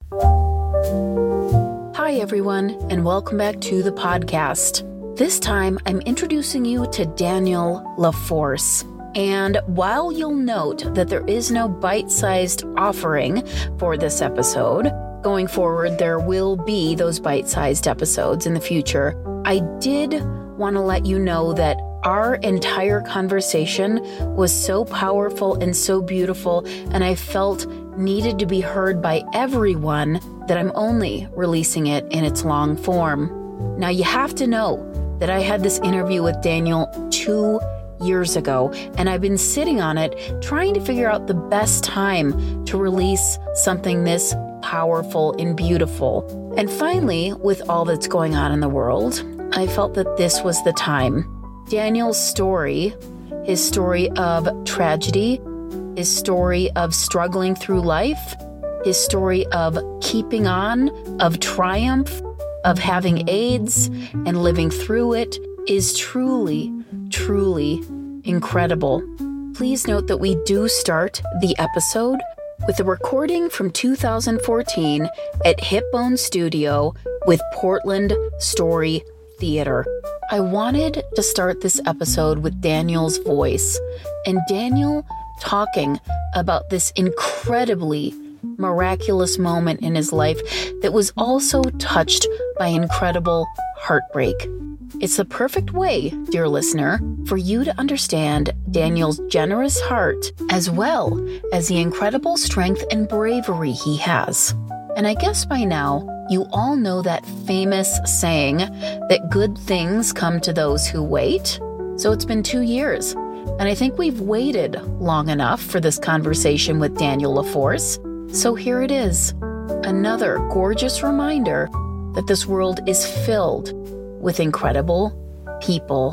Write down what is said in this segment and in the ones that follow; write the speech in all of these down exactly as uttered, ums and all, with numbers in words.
Hi, everyone, and welcome back to the podcast. This time, I'm introducing you to Daniel LaForce. And while you'll note that there is no bite-sized offering for this episode, going forward, there will be those bite-sized episodes in the future. I did want to let you know that our entire conversation was so powerful and so beautiful, and I felt needed to be heard by everyone, that I'm only releasing it in its long form. Now, you have to know that I had this interview with Daniel two years ago, and I've been sitting on it, trying to figure out the best time to release something this powerful and beautiful. And finally, with all that's going on in the world, I felt that this was the time. Daniel's story, his story of tragedy, his story of struggling through life, his story of keeping on, of triumph, of having AIDS and living through it is truly, truly incredible. Please note that we do start the episode with a recording from two thousand fourteen at Hipbone Studio with Portland Story Theater. I wanted to start this episode with Daniel's voice, and Daniel talking about this incredibly miraculous moment in his life that was also touched by incredible heartbreak. It's the perfect way, dear listener, for you to understand Daniel's generous heart as well as the incredible strength and bravery he has. And I guess by now, you all know that famous saying that good things come to those who wait. So it's been two years, and I think we've waited long enough for this conversation with Daniel LaForce. So here it is, another gorgeous reminder that this world is filled with incredible people.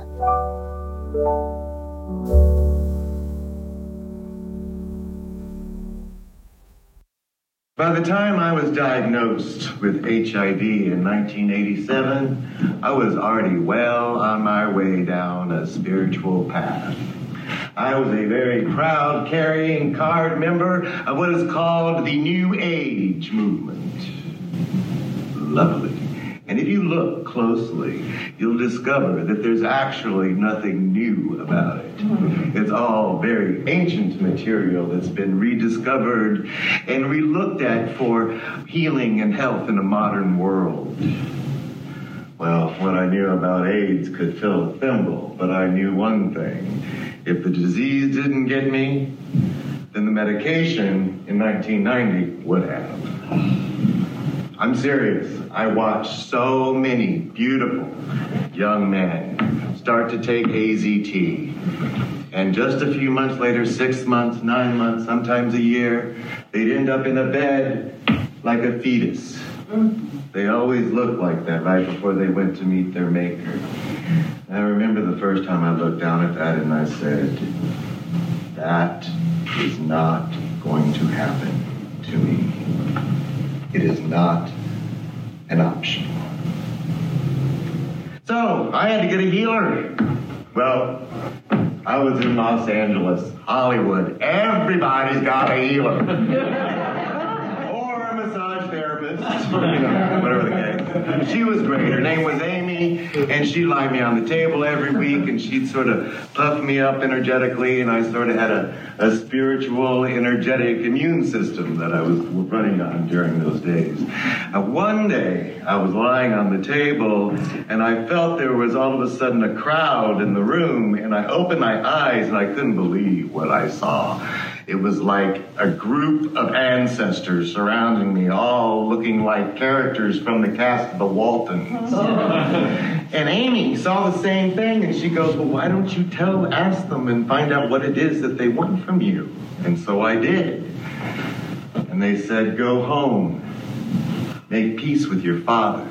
By the time I was diagnosed with H I V in nineteen eighty-seven, I was already well on my way down a spiritual path. I was a very proud carrying card member of what is called the New Age movement. Lovely. And if you look closely, you'll discover that there's actually nothing new about it. It's all very ancient material that's been rediscovered and relooked at for healing and health in a modern world. Well, what I knew about AIDS could fill a thimble, but I knew one thing. If the disease didn't get me, then the medication in nineteen ninety would have. I'm serious. I watched so many beautiful young men start to take A Z T. And just a few months later, six months, nine months, sometimes a year, they'd end up in a bed like a fetus. They always looked like that right before they went to meet their maker. I remember the first time I looked down at that and I said, that is not going to happen to me. It is not an option. So, I had to get a healer. Well, I was in Los Angeles, Hollywood. Everybody's got a healer. Or a massage therapist. You know, whatever the case. She was great. Her name was Amy, and she'd lie me on the table every week, and she'd sort of puff me up energetically, and I sort of had a, a spiritual, energetic immune system that I was running on during those days. And one day, I was lying on the table, and I felt there was all of a sudden a crowd in the room, and I opened my eyes, and I couldn't believe what I saw. It was like a group of ancestors surrounding me, all looking like characters from the cast of The Waltons. And Amy saw the same thing, and she goes, well, why don't you tell, ask them and find out what it is that they want from you? And so I did. And they said, go home. Make peace with your father.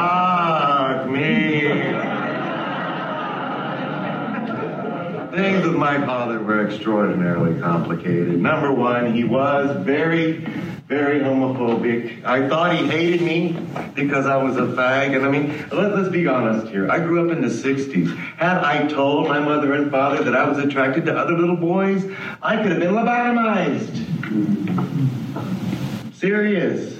Fuck me. Things with my father were extraordinarily complicated. Number one, he was very, very homophobic. I thought he hated me because I was a fag. And I mean, let, let's be honest here. I grew up in the sixties. Had I told my mother and father that I was attracted to other little boys, I could have been lobotomized. Serious.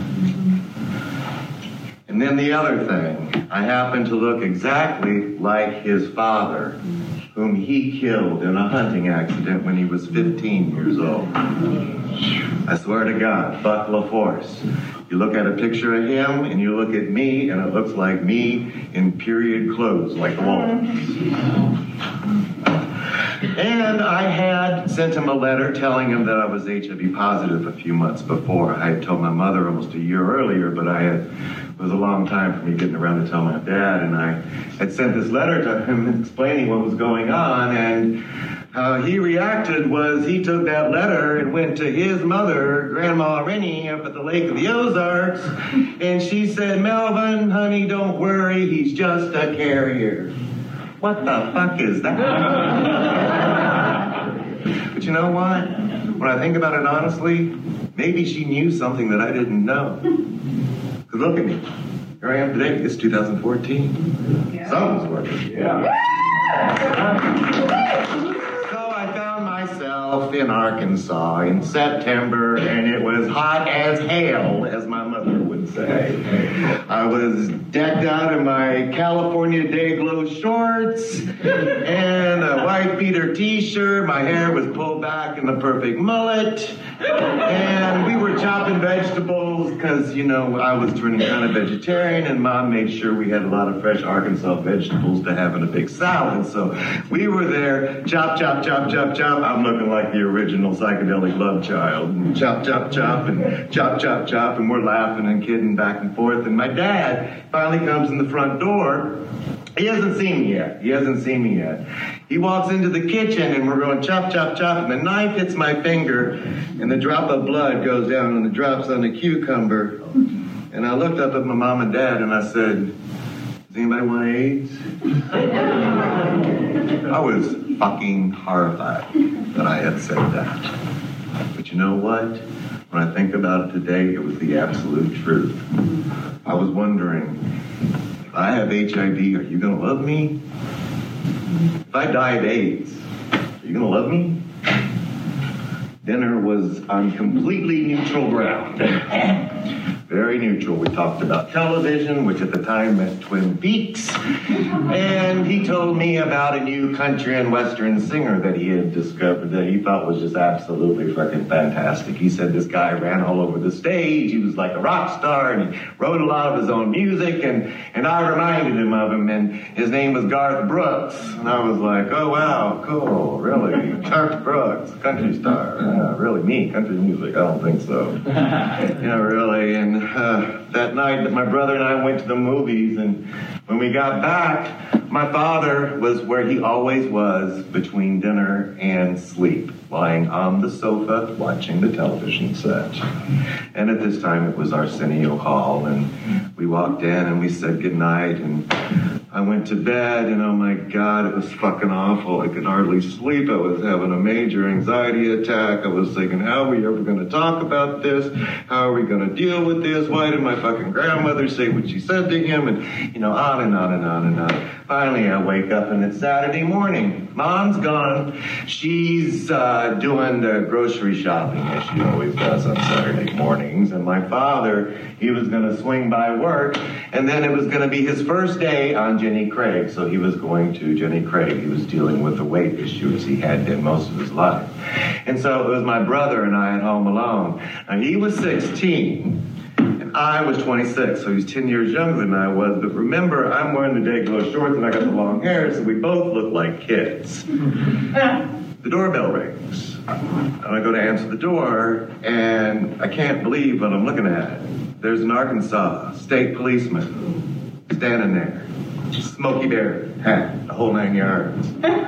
And then the other thing, I happen to look exactly like his father, whom he killed in a hunting accident when he was fifteen years old. I swear to God, Buck LaForce. You look at a picture of him and you look at me and it looks like me in period clothes, like the wolves. And I had sent him a letter telling him that I was H I V positive a few months before. I had told my mother almost a year earlier, but I had, it was a long time for me getting around to tell my dad, and I had sent this letter to him explaining what was going on, and how he reacted was he took that letter and went to his mother, Grandma Rennie, up at the Lake of the Ozarks, and she said, "Melvin, honey, don't worry, he's just a carrier." What the fuck is that? But you know what? When I think about it honestly, maybe she knew something that I didn't know. Because look at me. Here I am today. It's two thousand fourteen. Yeah. Something's working. Yeah. So I found myself in Arkansas in September, and it was hot as hell, as my mother would say. I was decked out in my California Day Glow shorts and a white beater t-shirt. My hair was pulled back in the perfect mullet. And we were chopping vegetables because, you know, I was turning kind of vegetarian, and Mom made sure we had a lot of fresh Arkansas vegetables to have in a big salad. So we were there, chop, chop, chop, chop, chop. I'm looking like the original psychedelic love child. And chop, chop, chop, and chop, chop, chop, and we're laughing and kidding back and forth. And my dad finally comes in the front door. He hasn't seen me yet. He hasn't seen me yet. He walks into the kitchen, and we're going chop, chop, chop, and the knife hits my finger, and the drop of blood goes down, and it drops on the cucumber. And I looked up at my mom and dad, and I said, "Does anybody want AIDS?" I was fucking horrified that I had said that. But you know what? When I think about it today, it was the absolute truth. I was wondering, if I have H I V, are you going to love me? If I die of AIDS, are you going to love me? Dinner was on completely neutral ground. Very neutral. We talked about television, which at the time meant Twin Peaks. And he told me about a new country and western singer that he had discovered that he thought was just absolutely fucking fantastic. He said this guy ran all over the stage. He was like a rock star, and he wrote a lot of his own music. And, and I reminded him of him, and his name was Garth Brooks. And I was like, oh, wow, cool, really? Garth Brooks, country star. Yeah, really? Me, country music? I don't think so. Yeah, really. And Uh, that night that my brother and I went to the movies, and when we got back, my father was where he always was between dinner and sleep, lying on the sofa watching the television set. And at this time it was Arsenio Hall, and we walked in and we said goodnight, and I went to bed, and oh my God, it was fucking awful. I could hardly sleep. I was having a major anxiety attack. I was thinking, how are we ever going to talk about this? How are we going to deal with this? Why did my fucking grandmother say what she said to him? And, you know, on and on and on and on. Finally, I wake up, and it's Saturday morning. Mom's gone. She's uh, doing the grocery shopping, as she always does on Saturday mornings. And my father, he was going to swing by work, and then it was going to be his first day on Jenny Craig. So he was going to Jenny Craig. He was dealing with the weight issue, as he had been most of his life. And so it was my brother and I at home alone. Now, he was sixteen. I was twenty-six, so he's ten years younger than I was. But remember, I'm wearing the day glow shorts and I got the long hair, so we both look like kids. The doorbell rings, and I go to answer the door, and I can't believe what I'm looking at. There's an Arkansas state policeman standing there, Smokey Bear hat, the whole nine yards.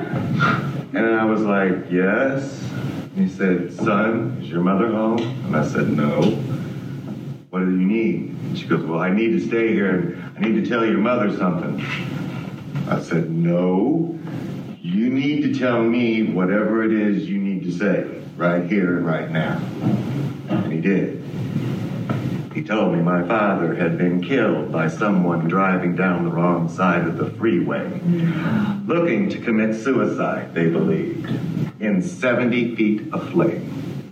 And I was like, yes. And he said, son, is your mother home? And I said, no. What do you need? And she goes, well, I need to stay here, and I need to tell your mother something. I said, no, you need to tell me whatever it is you need to say, right here and right now. And he did. He told me my father had been killed by someone driving down the wrong side of the freeway, looking to commit suicide, they believed, in seventy feet of flame.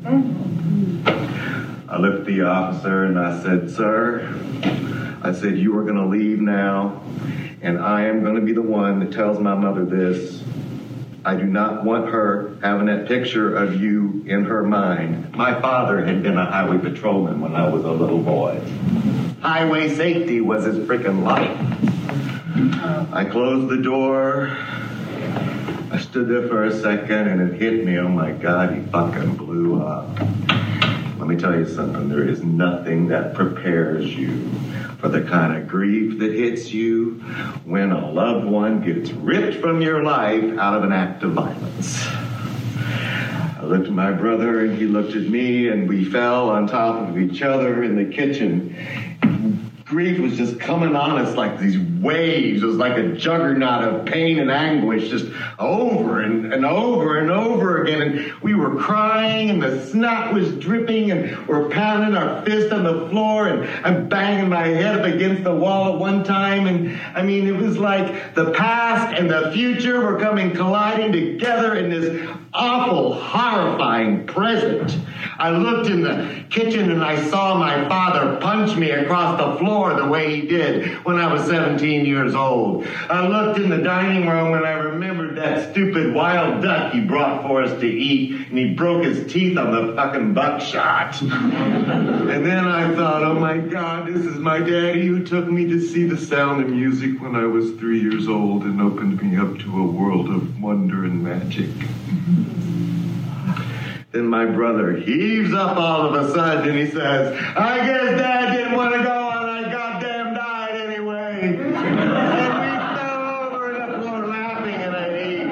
I looked at the officer and I said, sir, I said, you are going to leave now, and I am going to be the one that tells my mother this. I do not want her having that picture of you in her mind. My father had been a highway patrolman when I was a little boy. Highway safety was his freaking life. I closed the door. I stood there for a second and it hit me. Oh my God, he fucking blew up. Let me tell you something. There is nothing that prepares you for the kind of grief that hits you when a loved one gets ripped from your life out of an act of violence. I looked at my brother and he looked at me and we fell on top of each other in the kitchen. Grief was just coming on us like these waves. It was like a juggernaut of pain and anguish, just over and, and over and over again. And we were crying and the snot was dripping and we're pounding our fist on the floor and I'm banging my head up against the wall at one time. And I mean, it was like the past and the future were coming colliding together in this awful, horrifying present. I looked in the kitchen and I saw my father punch me across the floor the way he did when I was seventeen years old. I looked in the dining room and I remembered that stupid wild duck he brought for us to eat, and he broke his teeth on the fucking buckshot. And then I thought, oh my God, this is my daddy who took me to see The Sound of Music when I was three years old and opened me up to a world of wonder and magic. Then my brother heaves up all of a sudden and he says, I guess Dad didn't want to go and I goddamn died anyway. And we fell over in the floor laughing in a heap.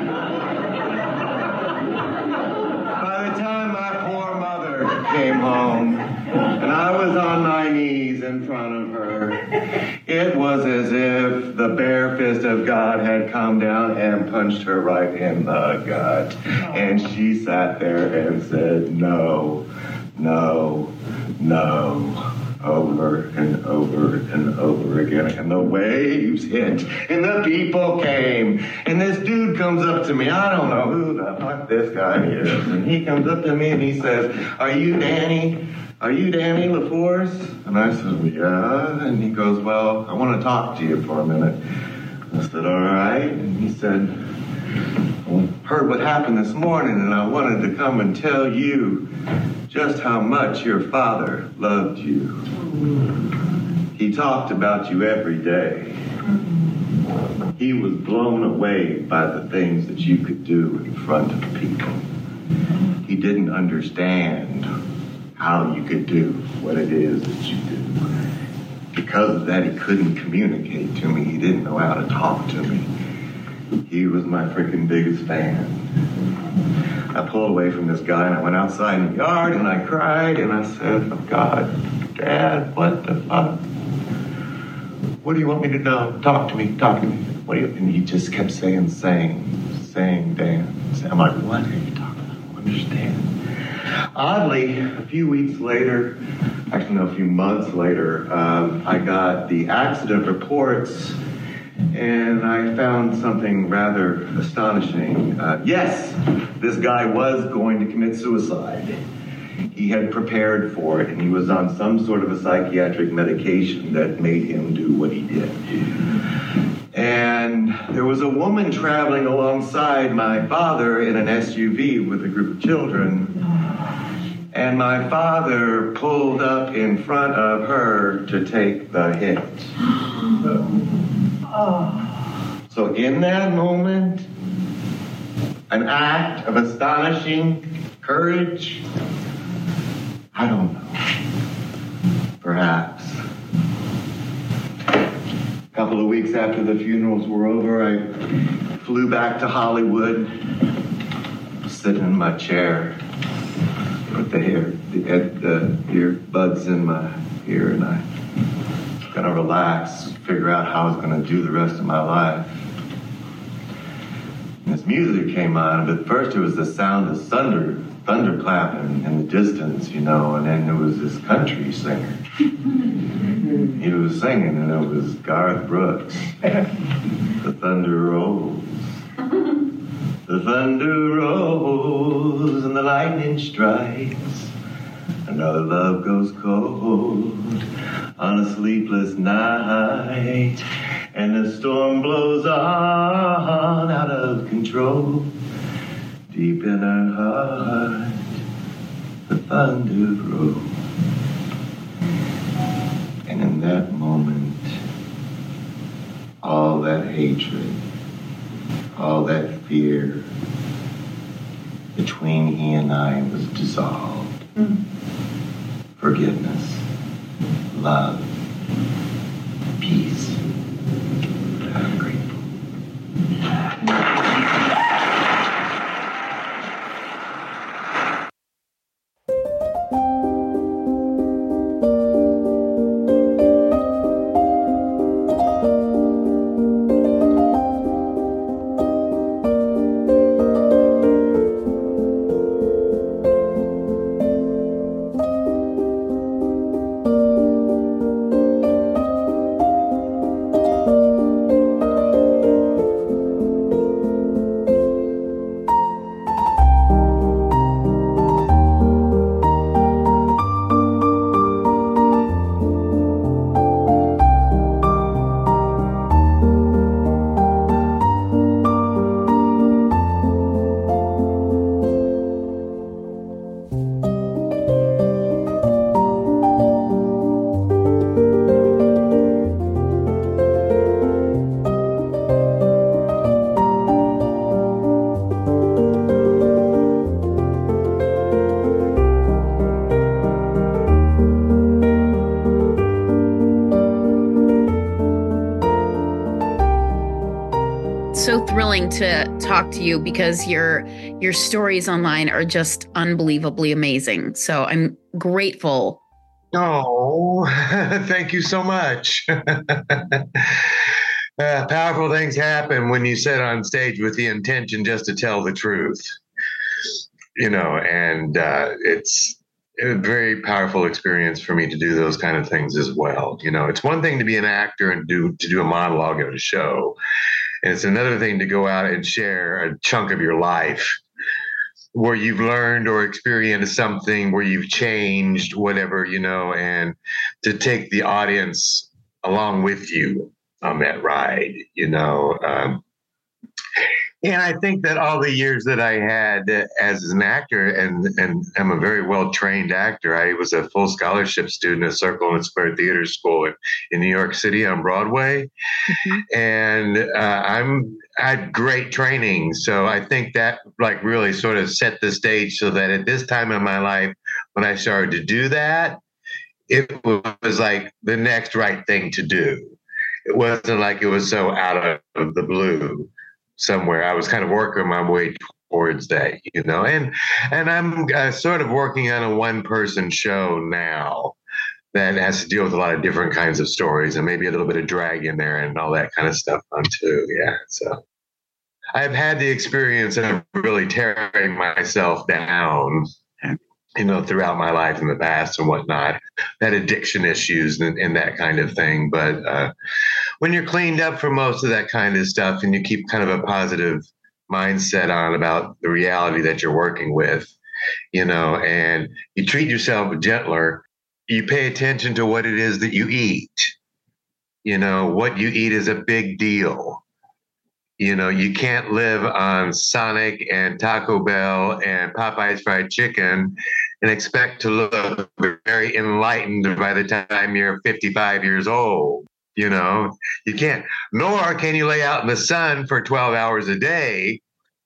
By the time my poor mother came home and I was on my knees in front of her, it was as if the bare fist of God had come down and punched her right in the gut. And she sat there and said, no, no, no, over and over and over again. And the waves hit and the people came. And this dude comes up to me. I don't know who the fuck this guy is. And he comes up to me and he says, are you Danny? Are you Danny LaForce? And I said, yeah. And he goes, well, I want to talk to you for a minute. I said, all right. And he said, I heard what happened this morning, and I wanted to come and tell you just how much your father loved you. He talked about you every day. He was blown away by the things that you could do in front of people. He didn't understand how you could do what it is that you do. Because of that, he couldn't communicate to me. He didn't know how to talk to me. He was my freaking biggest fan. I pulled away from this guy and I went outside in the yard and I cried and I said, oh God, Dad, what the fuck? What do you want me to know? Talk to me, talk to me. What do you? And he just kept saying, saying, saying, Dan. I'm like, what are you talking about? I don't understand. Oddly, a few weeks later, actually no, a few months later, um, I got the accident reports and I found something rather astonishing. Uh, yes, this guy was going to commit suicide. He had prepared for it and he was on some sort of a psychiatric medication that made him do what he did. And there was a woman traveling alongside my father in an S U V with a group of children. And my father pulled up in front of her to take the hit. So in that moment, an act of astonishing courage, I don't know, perhaps. A couple of weeks after the funerals were over, I flew back to Hollywood, sitting in my chair with the hair, the, the earbuds in my ear, and I gonna relax, figure out how I was gonna do the rest of my life. This music came on, but first it was the sound of thunder, thunder clapping in the distance, you know, and then there was this country singer. He was singing, and it was Garth Brooks. The thunder rolls. The thunder rolls, and the lightning strikes. Another love goes cold on a sleepless night, and the storm blows on out of control. Deep in her heart, the thunder rolls. And in that moment, all that hatred, all that fear between he and I was dissolved. Mm. Forgiveness, love, peace. I'm grateful. So thrilling to talk to you because your your stories online are just unbelievably amazing. So I'm grateful. Oh, thank you so much. uh, powerful things happen when you sit on stage with the intention just to tell the truth, you know, and uh, it's a very powerful experience for me to do those kind of things as well. You know, it's one thing to be an actor and do to do a monologue at a show. And it's another thing to go out and share a chunk of your life where you've learned or experienced something, where you've changed, whatever, you know, and to take the audience along with you on that ride, you know. Um, and I think that all the years that I had as an actor, and, and I'm a very well-trained actor. I was a full scholarship student at Circle and Square Theater School in, in New York City on Broadway. Mm-hmm. And uh, I'm, I had great training. So I think that like really sort of set the stage so that at this time in my life, when I started to do that, it was like the next right thing to do. It wasn't like it was so out of the blue somewhere. I was kind of working my way towards that, you know, and and I'm uh, sort of working on a one-person show now that has to deal with a lot of different kinds of stories and maybe a little bit of drag in there and all that kind of stuff on too. Yeah, so I've had the experience of really tearing myself down, you know, throughout my life in the past and whatnot, had addiction issues and, and that kind of thing. But uh, when you're cleaned up from most of that kind of stuff and you keep kind of a positive mindset on about the reality that you're working with, you know, and you treat yourself gentler, you pay attention to what it is that you eat. You know, what you eat is a big deal. You know, you can't live on Sonic and Taco Bell and Popeye's fried chicken and expect to look very enlightened by the time you're fifty-five years old. You know, you can't, nor can you lay out in the sun for twelve hours a day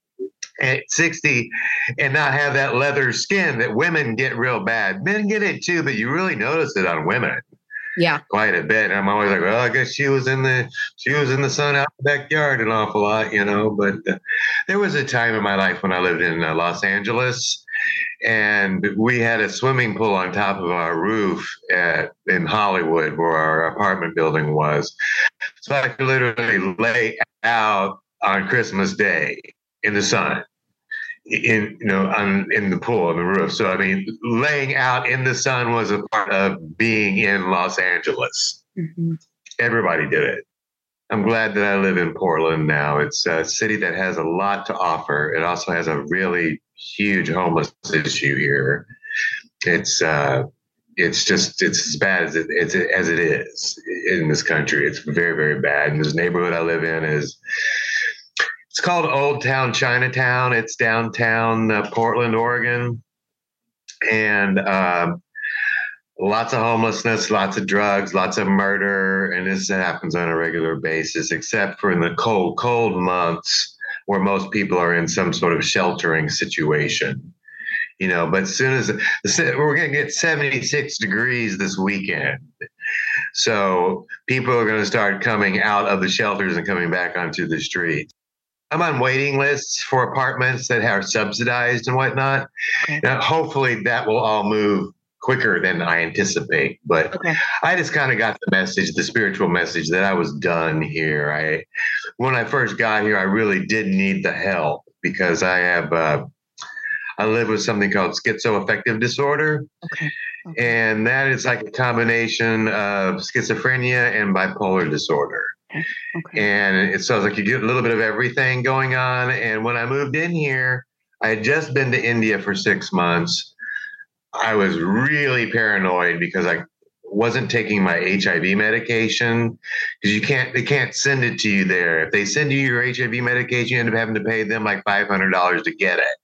at sixty and not have that leather skin that women get real bad. Men get it too, but you really notice it on women. Yeah, quite a bit. And I'm always like, well, I guess she was in the she was in the sun out in the backyard an awful lot, you know. But uh, there was a time in my life when I lived in uh, Los Angeles, and we had a swimming pool on top of our roof at in Hollywood, where our apartment building was. So I could literally lay out on Christmas Day in the sun, in you know, on in the pool on the roof. So I mean, laying out in the sun was a part of being in Los Angeles. Mm-hmm. Everybody did it. I'm glad that I live in Portland now. It's a city that has a lot to offer. It also has a really huge homeless issue here. It's uh, it's just it's as bad as it it's, as it is in this country. It's very, very bad. And this neighborhood I live in is it's called Old Town Chinatown. It's downtown uh, Portland, Oregon, and um, lots of homelessness, lots of drugs, lots of murder, and this happens on a regular basis, except for in the cold, cold months where most people are in some sort of sheltering situation. You know, but as soon as we're going to get seventy-six degrees this weekend, so people are going to start coming out of the shelters and coming back onto the streets. I'm on waiting lists for apartments that are subsidized and whatnot. Okay. Now, hopefully that will all move quicker than I anticipate. But okay. I just kind of got the message, the spiritual message that I was done here. I, when I first got here, I really did need the help because I have, uh, I live with something called schizoaffective disorder. Okay. Okay. And that is like a combination of schizophrenia and bipolar disorder. Okay. Okay. And it sounds like you get a little bit of everything going on. And when I moved in here, I had just been to India for six months. I was really paranoid because I wasn't taking my H I V medication because you can't, they can't send it to you there. If they send you your H I V medication, you end up having to pay them like five hundred dollars to get it,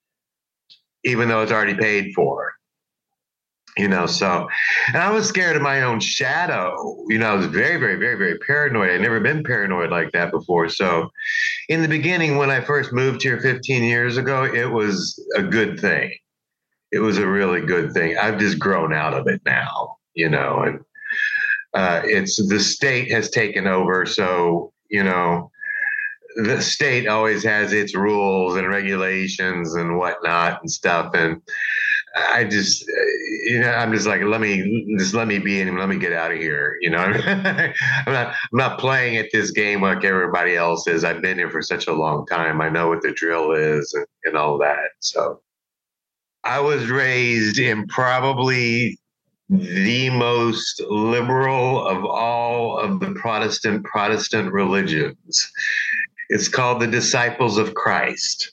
even though it's already paid for. You know, so, and I was scared of my own shadow. You know, I was very, very, very, very paranoid. I'd never been paranoid like that before. So in the beginning, when I first moved here fifteen years ago, it was a good thing. It was a really good thing. I've just grown out of it now, you know, and uh, it's the state has taken over. So, you know, the state always has its rules and regulations and whatnot and stuff. And I just, you know, I'm just like, let me just let me be in and let me get out of here. You know, I'm not, I'm not playing at this game like everybody else is. I've been here for such a long time. I know what the drill is and, and all that. So I was raised in probably the most liberal of all of the Protestant Protestant religions. It's called the Disciples of Christ.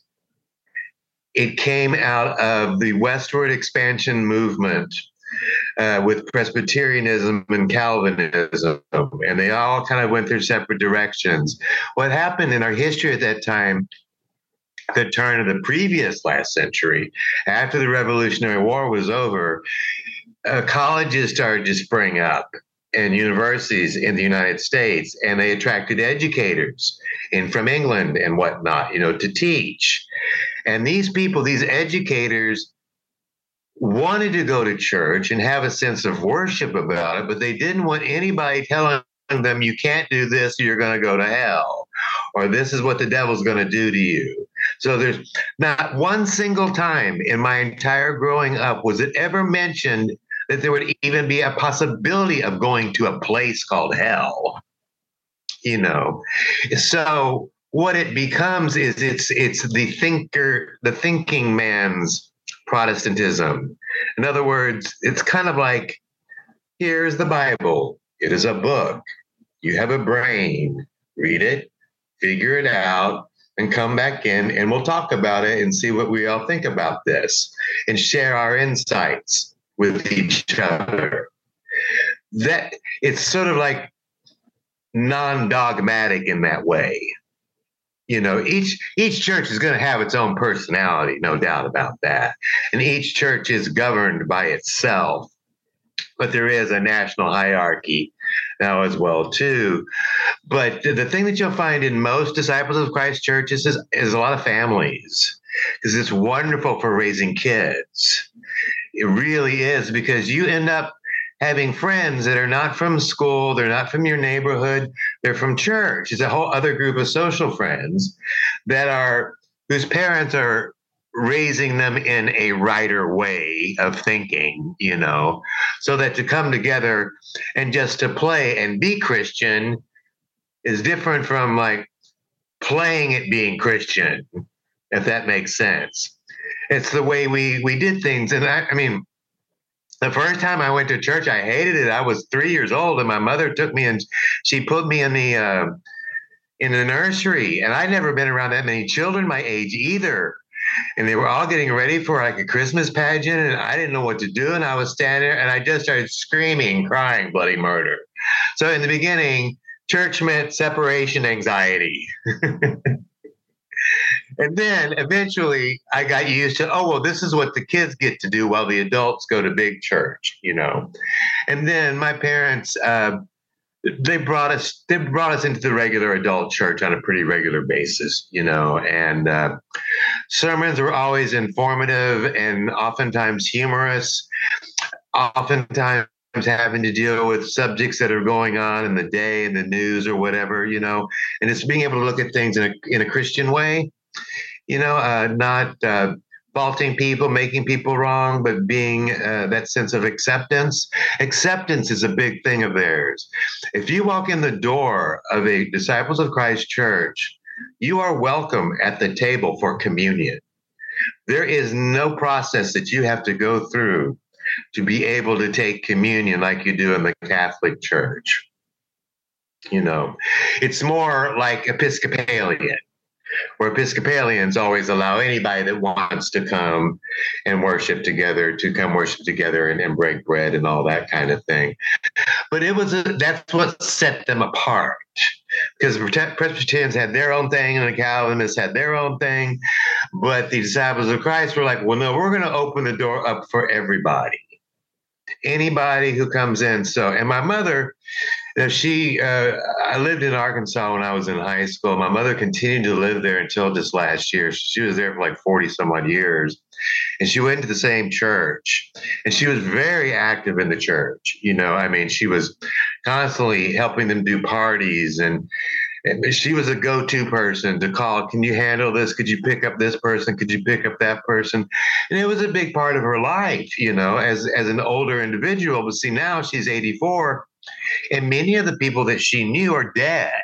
It came out of the westward expansion movement uh, with Presbyterianism and Calvinism, and they all kind of went their separate directions. What happened in our history at that time, the turn of the previous last century, after the Revolutionary War was over, uh, colleges started to spring up and universities in the United States, and they attracted educators in from England and whatnot, you know, to teach. And these people, these educators, wanted to go to church and have a sense of worship about it, but they didn't want anybody telling them, you can't do this, or you're going to go to hell, or this is what the devil's going to do to you. So there's not one single time in my entire growing up was it ever mentioned that there would even be a possibility of going to a place called hell, you know. So what it becomes is it's it's the thinker, the thinking man's Protestantism. In other words, it's kind of like, here's the Bible. It is a book. You have a brain. Read it, figure it out, and come back in, and we'll talk about it and see what we all think about this and share our insights with each other. That it's sort of like non-dogmatic in that way. You know, each each church is going to have its own personality, no doubt about that. And each church is governed by itself. But there is a national hierarchy now as well, too. But the thing that you'll find in most Disciples of Christ churches is, is a lot of families, because it's wonderful for raising kids. It really is, because you end up having friends that are not from school, they're not from your neighborhood, they're from church. It's a whole other group of social friends that are, whose parents are raising them in a righter way of thinking, you know, so that to come together and just to play and be Christian is different from like playing at being Christian. if that makes sense. It's the way we, we did things. And I, I mean, the first time I went to church, I hated it. I was three years old, and my mother took me and she put me in the uh, in the nursery. And I'd never been around that many children my age either. And they were all getting ready for like a Christmas pageant, and I didn't know what to do. And I was standing there, and I just started screaming, crying bloody murder. So in the beginning, church meant separation anxiety. And then eventually I got used to, oh, well, this is what the kids get to do while the adults go to big church, you know. And then my parents, uh, they brought us, they brought us into the regular adult church on a pretty regular basis, you know, and uh, sermons were always informative and oftentimes humorous, oftentimes having to deal with subjects that are going on in the day in the news or whatever, you know, and it's being able to look at things in a in a Christian way, you know, uh, not uh, faulting people, making people wrong, but being uh, that sense of acceptance. Acceptance is a big thing of theirs. If you walk in the door of a Disciples of Christ church, you are welcome at the table for communion. There is no process that you have to go through to be able to take communion like you do in the Catholic Church. You know, it's more like Episcopalian, where Episcopalians always allow anybody that wants to come and worship together to come worship together and, and break bread and all that kind of thing. But it was a, that's what set them apart, because Presbyterians had their own thing and the Calvinists had their own thing. But the Disciples of Christ were like, well, no, we're going to open the door up for everybody, anybody who comes in. So, and my mother, she, uh, I lived in Arkansas when I was in high school. My mother continued to live there until just last year. She was there for like forty some odd years, and she went to the same church, and she was very active in the church. You know, I mean, she was constantly helping them do parties, and, and she was a go-to person to call. Can you handle this? Could you pick up this person? Could you pick up that person? And it was a big part of her life, you know, as, as an older individual. But see, now she's eighty-four. And many of the people that she knew are dead.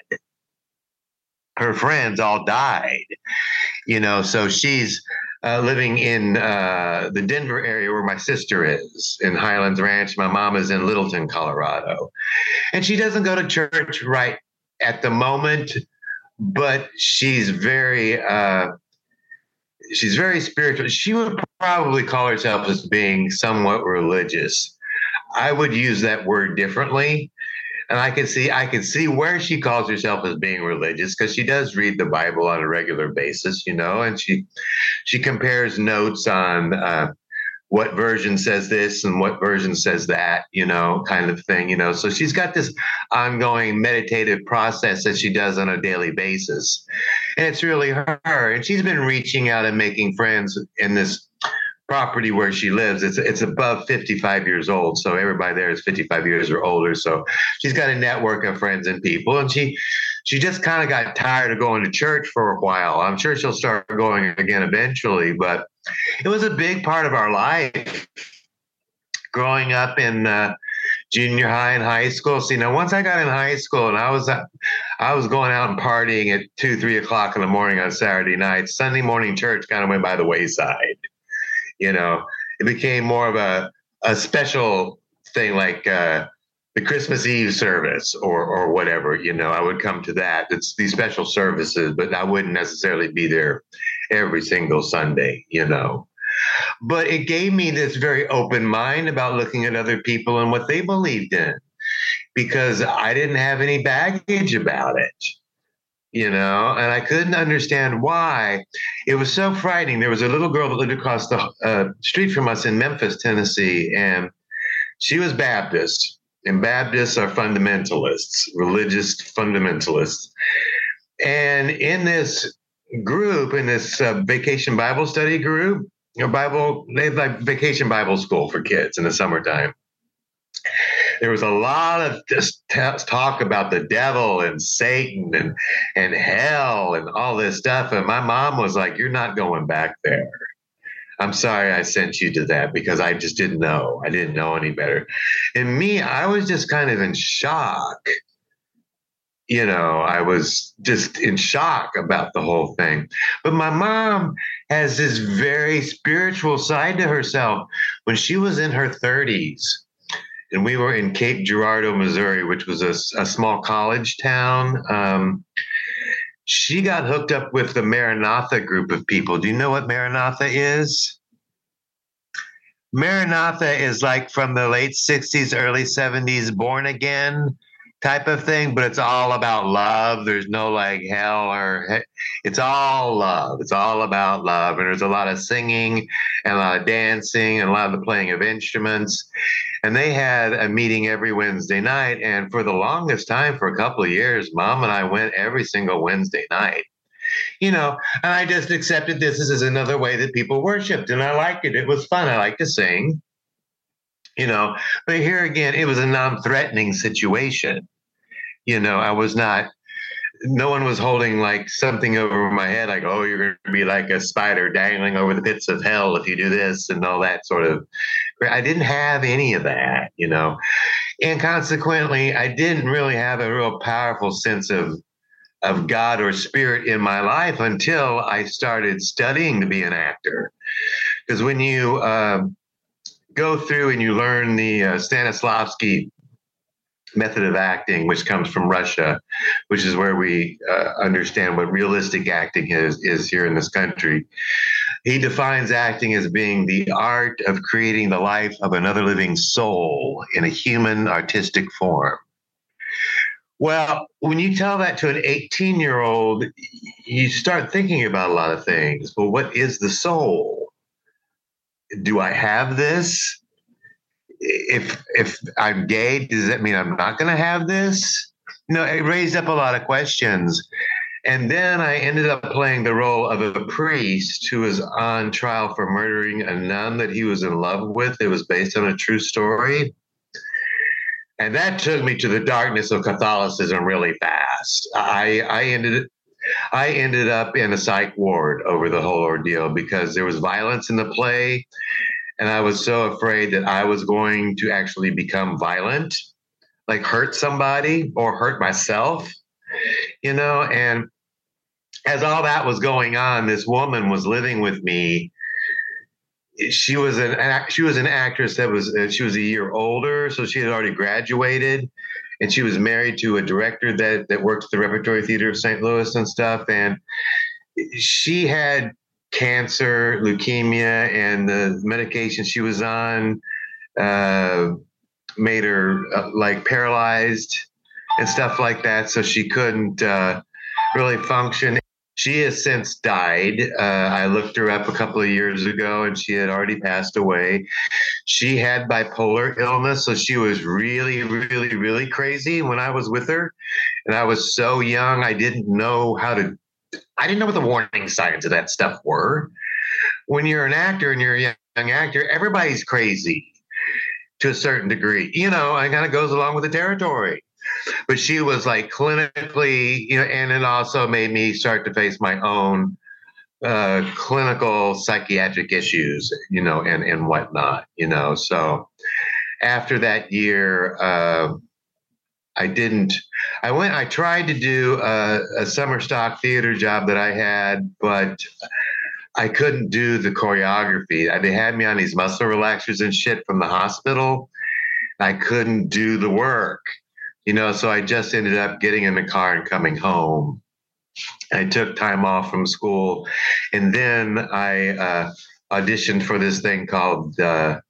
Her friends all died, you know, so she's uh, living in uh, the Denver area where my sister is, in Highlands Ranch. My mom is in Littleton, Colorado. And she doesn't go to church right at the moment, but she's very, uh, she's very spiritual. She would probably call herself as being somewhat religious. I would use that word differently. And I can see I can see where she calls herself as being religious, because she does read the Bible on a regular basis, you know, and she she compares notes on uh, what version says this and what version says that, you know, kind of thing, you know. So she's got this ongoing meditative process that she does on a daily basis. And it's really her. And she's been reaching out and making friends in this property where she lives. It's it's above fifty-five years old, so everybody there is fifty-five years or older. So she's got a network of friends and people, and she she just kind of got tired of going to church for a while. I'm sure she'll start going again eventually, but it was a big part of our life growing up in uh, junior high and high school. See, now once I got in high school and I was uh, I was going out and partying at two, three o'clock in the morning on Saturday nights, Sunday morning church kind of went by the wayside. You know, it became more of a, a special thing, like uh, the Christmas Eve service or or whatever. You know, I would come to that. It's these special services, but I wouldn't necessarily be there every single Sunday, you know. But it gave me this very open mind about looking at other people and what they believed in, because I didn't have any baggage about it. You know, and I couldn't understand why. It was so frightening. There was a little girl that lived across the uh, street from us in Memphis, Tennessee, and she was Baptist. And Baptists are fundamentalists, religious fundamentalists. And in this group, in this uh, vacation Bible study group, you know, Bible, they have like vacation Bible school for kids in the summertime. There was a lot of just talk about the devil and Satan and, and hell and all this stuff. And my mom was like, you're not going back there. I'm sorry I sent you to that, because I just didn't know. I didn't know any better. And me, I was just kind of in shock. you know, I was just in shock about the whole thing. But my mom has this very spiritual side to herself. When she was in her thirties, and we were in Cape Girardeau, Missouri, which was a, a small college town, um, she got hooked up with the Maranatha group of people. Do you know what Maranatha is? Maranatha is like from the late sixties, early seventies, born again type of thing, but it's all about love. There's no like hell or it's all love. It's all about love. And there's a lot of singing and a lot of dancing and a lot of the playing of instruments. And they had a meeting every Wednesday night. And for the longest time, for a couple of years, Mom and I went every single Wednesday night. You know, and I just accepted this as another way that people worshiped. And I liked it. It was fun. I like to sing. You know, but here again, it was a non-threatening situation. You know, I was not, no one was holding like something over my head, like, oh, you're going to be like a spider dangling over the pits of hell if you do this and all that sort of. I didn't have any of that, you know, and consequently, I didn't really have a real powerful sense of of God or spirit in my life until I started studying to be an actor. Because when you uh, go through and you learn the uh, Stanislavski method of acting, which comes from Russia, which is where we uh, understand what realistic acting is, is here in this country. He defines acting as being the art of creating the life of another living soul in a human artistic form. Well, when you tell that to an eighteen-year-old, you start thinking about a lot of things. Well, what is the soul? Do I have this? If if I'm gay, does that mean I'm not going to have this? You know, it raised up a lot of questions. And then I ended up playing the role of a priest who was on trial for murdering a nun that he was in love with. It was based on a true story. And that took me to the darkness of Catholicism really fast. I, I ended I ended up in a psych ward over the whole ordeal because there was violence in the play. And I was so afraid that I was going to actually become violent, like hurt somebody or hurt myself, you know. And as all that was going on, this woman was living with me. She was an she was an actress that was she was a year older, so she had already graduated, and she was married to a director that that worked at the Repertory Theater of Saint Louis and stuff. And she had cancer, leukemia, and the medication she was on uh, made her uh, like paralyzed and stuff like that, so she couldn't uh, really function. She has since died. Uh, I looked her up a couple of years ago, and she had already passed away. She had bipolar illness, so she was really, really, really crazy when I was with her. And I was so young, I didn't know how to, I didn't know what the warning signs of that stuff were. When you're an actor and you're a young actor, everybody's crazy to a certain degree. You know, it kind of goes along with the territory. But she was like clinically, you know, and it also made me start to face my own uh, clinical psychiatric issues, you know, and, and whatnot, you know. So after that year, uh, I didn't, I went, I tried to do a, a summer stock theater job that I had, but I couldn't do the choreography. They had me on these muscle relaxers and shit from the hospital. I couldn't do the work. You know, so I just ended up getting in the car and coming home. I took time off from school, and then I uh, auditioned for this thing called uh,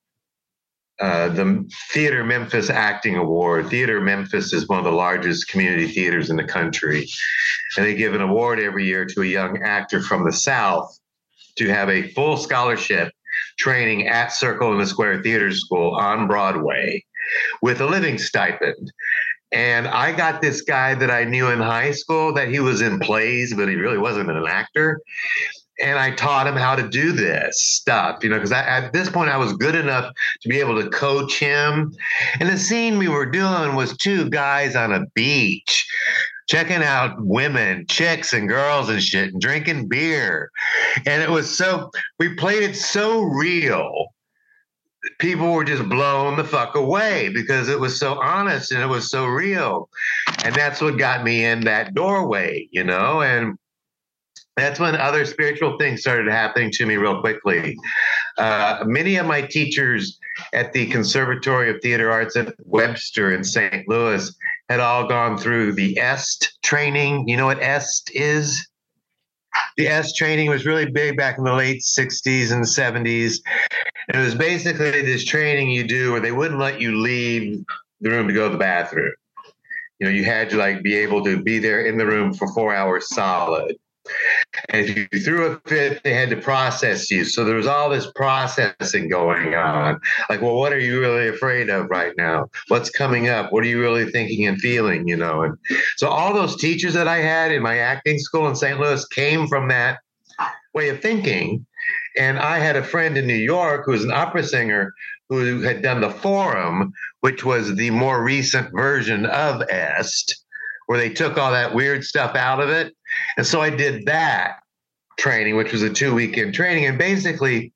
uh, the Theater Memphis Acting Award. Theater Memphis is one of the largest community theaters in the country, and they give an award every year to a young actor from the South to have a full scholarship training at Circle in the Square Theater School on Broadway with a living stipend. And I got this guy that I knew in high school that he was in plays, but he really wasn't an actor. And I taught him how to do this stuff, you know, because at this point I was good enough to be able to coach him. And the scene we were doing was two guys on a beach checking out women, chicks and girls and shit, and drinking beer. And it was so, we played it so real people were just blown the fuck away because it was so honest and it was so real. And that's what got me in that doorway, you know, and that's when other spiritual things started happening to me real quickly. Uh, many of my teachers at the Conservatory of Theater Arts at Webster in Saint Louis had all gone through the E S T training. You know what E S T is? The E S T training was really big back in the late sixties and seventies. And it was basically this training you do where they wouldn't let you leave the room to go to the bathroom. You know, you had to like be able to be there in the room for four hours solid. And if you threw a fit, they had to process you. So there was all this processing going on. Like, well, what are you really afraid of right now? What's coming up? What are you really thinking and feeling, you know? And so all those teachers that I had in my acting school in Saint Louis came from that way of thinking. And I had a friend in New York who was an opera singer who had done the Forum, which was the more recent version of E S T, where they took all that weird stuff out of it. And so I did that training, which was a two weekend training. And basically,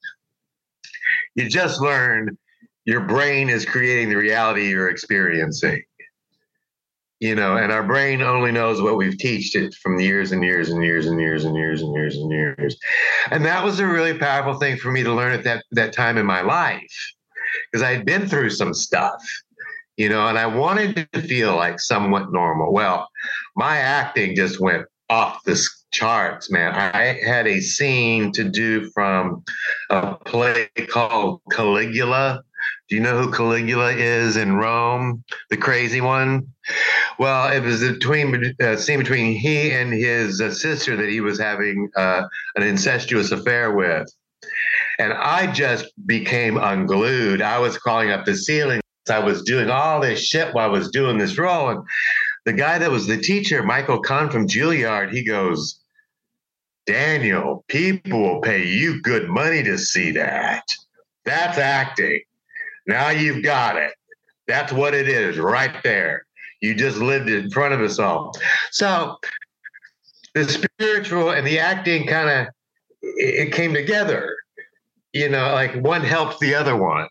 you just learn your brain is creating the reality you're experiencing. You know, and our brain only knows what we've taught it from years and years and years and years and years and years and years. And that was a really powerful thing for me to learn at that, that time in my life, because I had been through some stuff, you know, and I wanted to feel like somewhat normal. Well, my acting just went off the charts, man. I had a scene to do from a play called Caligula. Do you know who Caligula is in Rome, the crazy one? Well, it was a between, uh, scene between he and his uh, sister that he was having uh, an incestuous affair with. And I just became unglued. I was crawling up the ceiling. I was doing all this shit while I was doing this role. And the guy that was the teacher, Michael Kahn from Juilliard, he goes, Daniel, people will pay you good money to see that. That's acting. Now you've got it. That's what it is right there. You just lived it in front of us all. So the spiritual and the acting kind of, it came together. You know, like one helped the other one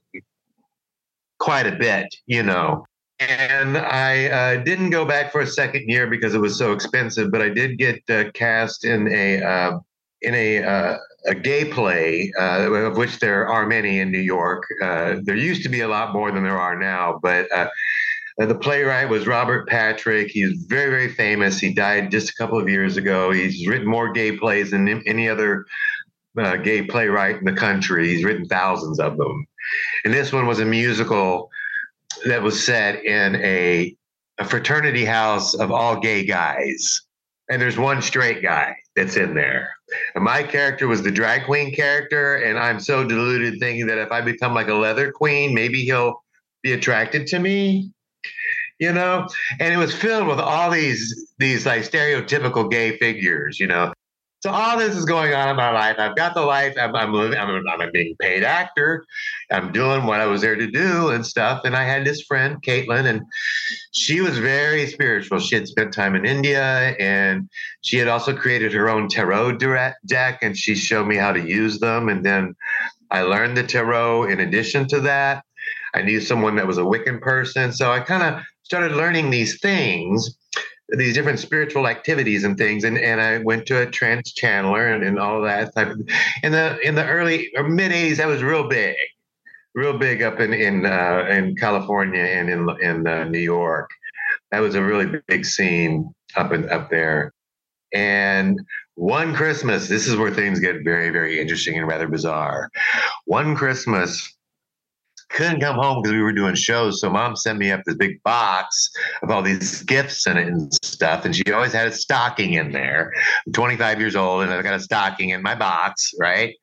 quite a bit, you know. And I uh, didn't go back for a second year because it was so expensive, but I did get uh, cast in a uh, in a uh, a gay play, uh, of which there are many in New York. Uh, there used to be a lot more than there are now, but uh, the playwright was Robert Patrick. He's very, very famous. He died just a couple of years ago. He's written more gay plays than any other uh, gay playwright in the country. He's written thousands of them. And this one was a musical that was set in a, a fraternity house of all gay guys. And there's one straight guy that's in there. And my character was the drag queen character. And I'm so deluded thinking that if I become like a leather queen, maybe he'll be attracted to me, you know? And it was filled with all these, these like stereotypical gay figures, you know? So all this is going on in my life. I've got the life. I'm, I'm living. I'm, I'm a being paid actor. I'm doing what I was there to do and stuff. And I had this friend, Caitlin, and she was very spiritual. She had spent time in India, and she had also created her own tarot deck, and she showed me how to use them. And then I learned the tarot. In addition to that, I knew someone that was a Wiccan person. So I kind of started learning these things, these different spiritual activities and things. And, and I went to a trance channeler and, and all that type of, in the, in the early or mid eighties, that was real big, real big up in, in, uh, in California and in, in uh, New York. That was a really big scene up and up there. And one Christmas, this is where things get very, very interesting and rather bizarre. One Christmas, couldn't come home because we were doing shows. So mom sent me up this big box of all these gifts in it and stuff. And she always had a stocking in there. I'm twenty-five years old and I've got a stocking in my box, right?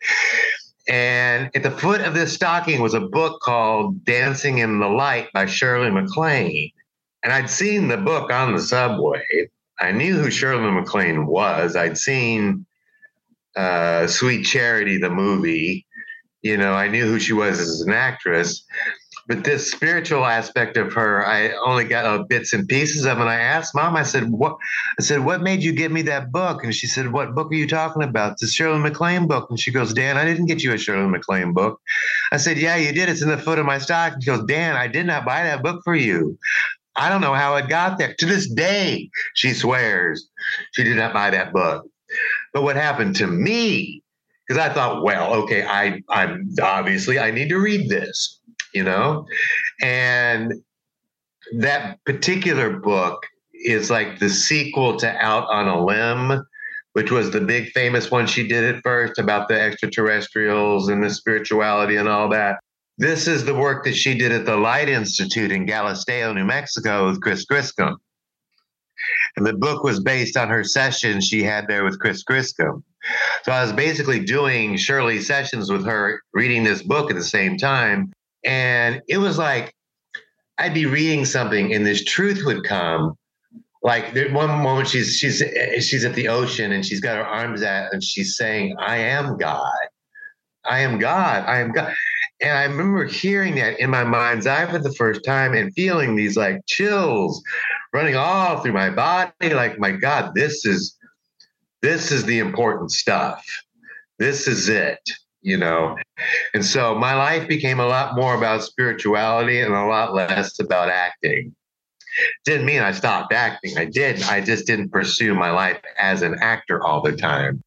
And at the foot of this stocking was a book called Dancing in the Light by Shirley MacLaine. And I'd seen the book on the subway. I knew who Shirley MacLaine was. I'd seen uh, Sweet Charity, the movie. You know, I knew who she was as an actress, but this spiritual aspect of her, I only got uh, bits and pieces of. And I asked Mom, I said, "What?" I said, "What made you give me that book?" And she said, "What book are you talking about?" "It's the Shirley MacLaine book." And she goes, "Dan, I didn't get you a Shirley MacLaine book." I said, "Yeah, you did. It's in the foot of my stock." And she goes, "Dan, I did not buy that book for you. I don't know how it got there." To this day, she swears she did not buy that book. But what happened to me? Because I thought, well, okay, I, I'm obviously I need to read this, you know, and that particular book is like the sequel to Out on a Limb, which was the big famous one she did at first about the extraterrestrials and the spirituality and all that. This is the work that she did at the Light Institute in Galisteo, New Mexico with Chris Griscom. And the book was based on her session she had there with Chris Griscom. So I was basically doing Shirley sessions with her, reading this book at the same time. And it was like, I'd be reading something and this truth would come. Like there, one moment she's, she's, she's at the ocean and she's got her arms out and she's saying, "I am God. I am God. I am God." And I remember hearing that in my mind's eye for the first time and feeling these like chills running all through my body. Like, my God, this is, this is the important stuff. This is it, you know? And so my life became a lot more about spirituality and a lot less about acting. Didn't mean I stopped acting. I did. I just didn't pursue my life as an actor all the time.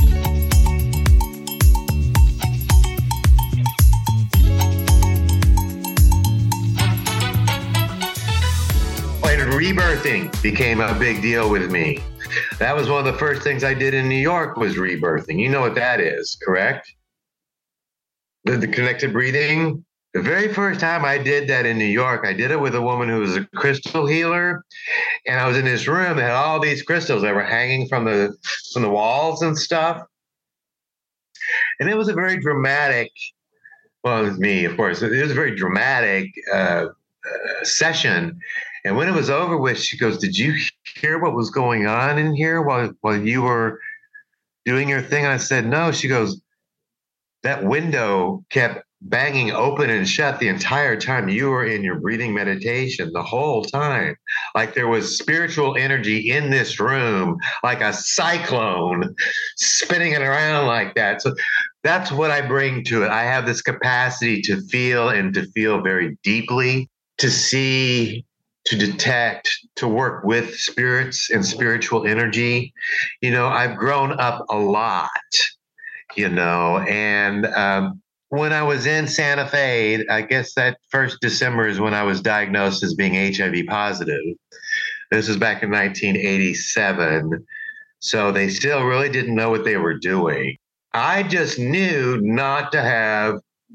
Rebirthing became a big deal with me. That was one of the first things I did in New York was rebirthing. You know what that is, correct? The, the connected breathing. The very first time I did that in New York, I did it with a woman who was a crystal healer. And I was in this room that had all these crystals that were hanging from the from the walls and stuff. And it was a very dramatic, well, it was me, of course. It was a very dramatic uh, uh, session. And when it was over with, she goes, "Did you hear what was going on in here while, while you were doing your thing?" And I said, "No." She goes, "That window kept banging open and shut the entire time you were in your breathing meditation, the whole time. Like there was spiritual energy in this room, like a cyclone spinning it around like that." So that's what I bring to it. I have this capacity to feel and to feel very deeply, to see, to detect, to work with spirits and spiritual energy. You know, I've grown up a lot, you know, and um, when I was in Santa Fe, I guess that first December is when I was diagnosed as being H I V positive. This was back in nineteen eighty-seven. So they still really didn't know what they were doing. I just knew not to have,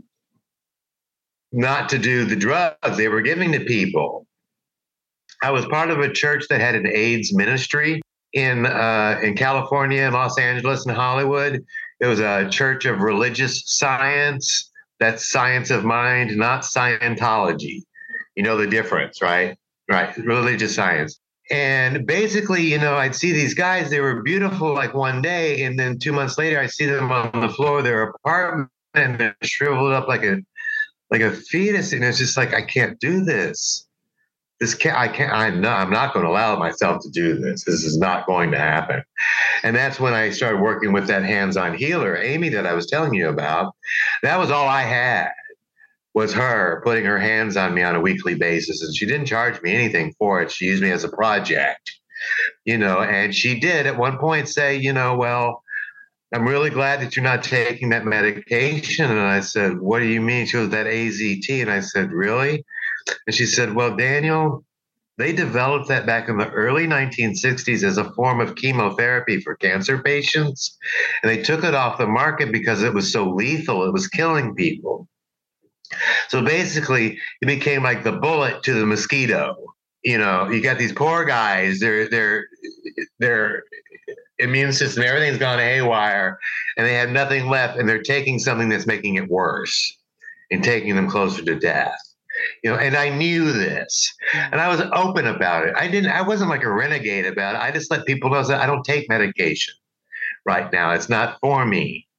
not to do the drugs they were giving to people. I was part of a church that had an AIDS ministry in uh, in California, in Los Angeles, and Hollywood. It was a church of religious science. That's science of mind, not Scientology. You know the difference, right? Right, religious science. And basically, you know, I'd see these guys. They were beautiful like one day, and then two months later, I see them on the floor of their apartment, and they're shriveled up like a like a fetus. And it's just like, I can't do this. This can't, I can't, I'm not, I'm not going to allow myself to do this. This is not going to happen. And that's when I started working with that hands-on healer, Amy, that I was telling you about. That was all I had, was her putting her hands on me on a weekly basis. And she didn't charge me anything for it. She used me as a project, you know, and she did at one point say, you know, "Well, I'm really glad that you're not taking that medication." And I said, "What do you mean?" She goes, "That A Z T." And I said, "Really?" And she said, "Well, Daniel, they developed that back in the early nineteen sixties as a form of chemotherapy for cancer patients. And they took it off the market because it was so lethal. It was killing people. So basically, it became like the bullet to the mosquito. You know, you got these poor guys, their their their immune system, everything's gone haywire, and they have nothing left, and they're taking something that's making it worse and taking them closer to death." You know, and I knew this, and I was open about it. I didn't, I wasn't like a renegade about it. I just let people know that I don't take medication right now. It's not for me.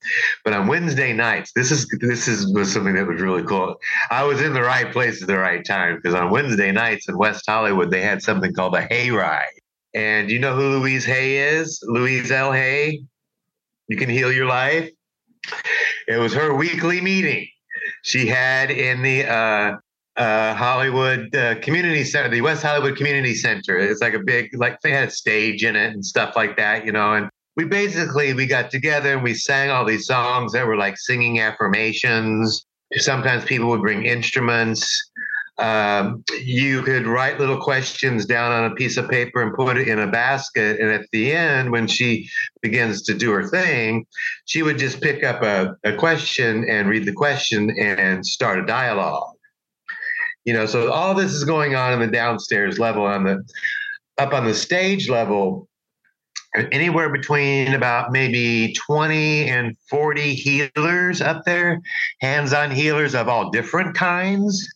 But on Wednesday nights, this is this is was something that was really cool. I was in the right place at the right time because on Wednesday nights in West Hollywood, they had something called a Hayride. And you know who Louise Hay is? Louise L. Hay. You Can Heal Your Life. It was her weekly meeting she had in the uh, uh, Hollywood uh, Community Center, the West Hollywood Community Center. It's like a big, like they had a stage in it and stuff like that, you know. And we basically, we got together and we sang all these songs that were like singing affirmations. Sometimes people would bring instruments. Um, you could write little questions down on a piece of paper and put it in a basket. And at the end, when she begins to do her thing, she would just pick up a, a question and read the question and start a dialogue. You know, so all this is going on in the downstairs level. On the up on the stage level, anywhere between about maybe twenty and forty healers up there, hands-on healers of all different kinds.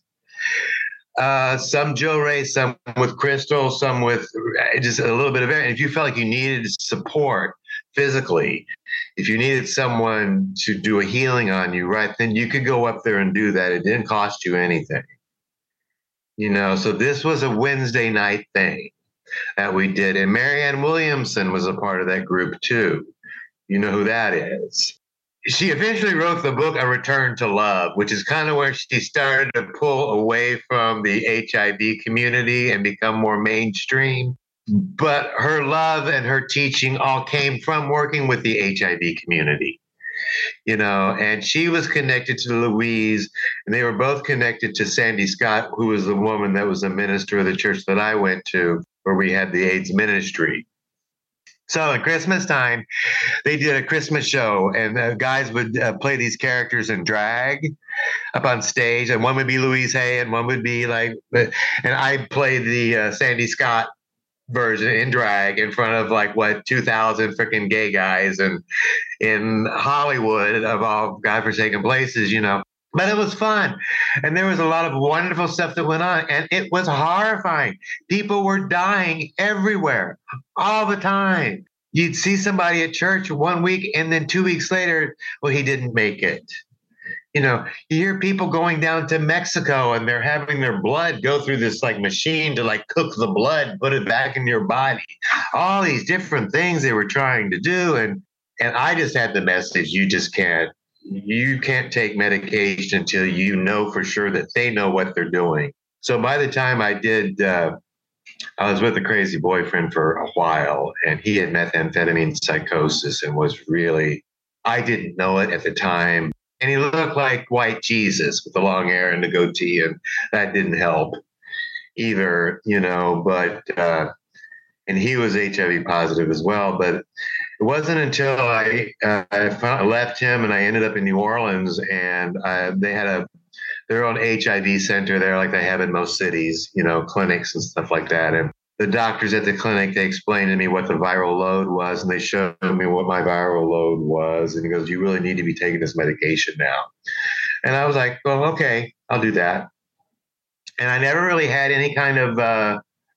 Uh, some Joe Ray, some with crystal, some with just a little bit of everything. If you felt like you needed support physically, if you needed someone to do a healing on you, right, then you could go up there and do that. It didn't cost you anything. You know, so this was a Wednesday night thing that we did. And Marianne Williamson was a part of that group too. You know who that is. She eventually wrote the book, A Return to Love, which is kind of where she started to pull away from the H I V community and become more mainstream. But her love and her teaching all came from working with the H I V community, you know, and she was connected to Louise, and they were both connected to Sandy Scott, who was the woman that was a minister of the church that I went to, where we had the AIDS ministry. So at Christmas time, they did a Christmas show, and the guys would uh, play these characters in drag up on stage, and one would be Louise Hay, and one would be like, and I played the uh, Sandy Scott version in drag in front of like what two thousand freaking gay guys, and in Hollywood of all godforsaken places, you know. But it was fun. And there was a lot of wonderful stuff that went on. And it was horrifying. People were dying everywhere, all the time. You'd see somebody at church one week, and then two weeks later, well, he didn't make it. You know, you hear people going down to Mexico, and they're having their blood go through this like machine to like cook the blood, put it back in your body. All these different things they were trying to do. And and I just had the message, you just can't. You can't take medication until you know for sure that they know what they're doing. So by the time I did, uh, I was with a crazy boyfriend for a while, and he had methamphetamine psychosis and was really, I didn't know it at the time. And he looked like white Jesus with the long hair and the goatee, and that didn't help either, you know, but, uh, and he was H I V positive as well. But it wasn't until I, uh, I found, left him and I ended up in New Orleans, and uh, they had a their own H I V center there, like they have in most cities, you know, clinics and stuff like that. And the doctors at the clinic, they explained to me what the viral load was, and they showed me what my viral load was. And he goes, you really need to be taking this medication now. And I was like, well, okay, I'll do that. And I never really had any kind of uh,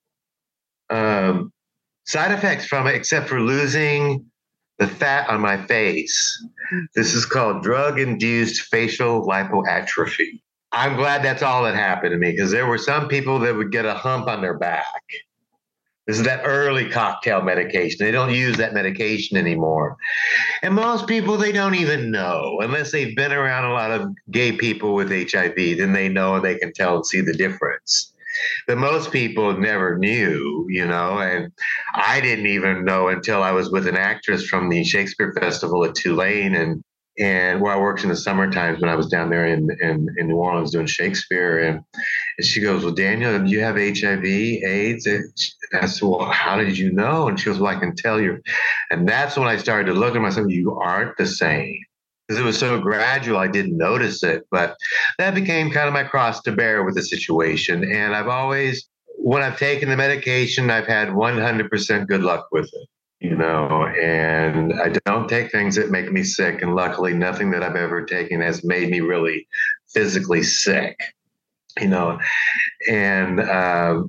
um, side effects from it, except for losing the fat on my face. This is called drug-induced facial lipoatrophy. I'm glad that's all that happened to me, because there were some people that would get a hump on their back. This is that early cocktail medication. They don't use that medication anymore. And most people, they don't even know, unless they've been around a lot of gay people with H I V, then they know and they can tell and see the difference. But most people never knew, you know, and I didn't even know until I was with an actress from the Shakespeare Festival at Tulane, and and where I worked in the summer times when I was down there in, in, in New Orleans doing Shakespeare. And, and she goes, well, Daniel, do you have H I V, AIDS? And I said, well, how did you know? And she goes, well, I can tell you. And that's when I started to look at myself, you aren't the same. Because it was so gradual, I didn't notice it. But that became kind of my cross to bear with the situation. And I've always, when I've taken the medication, I've had one hundred percent good luck with it, you know, and I don't take things that make me sick. And luckily, nothing that I've ever taken has made me really physically sick, you know. And uh,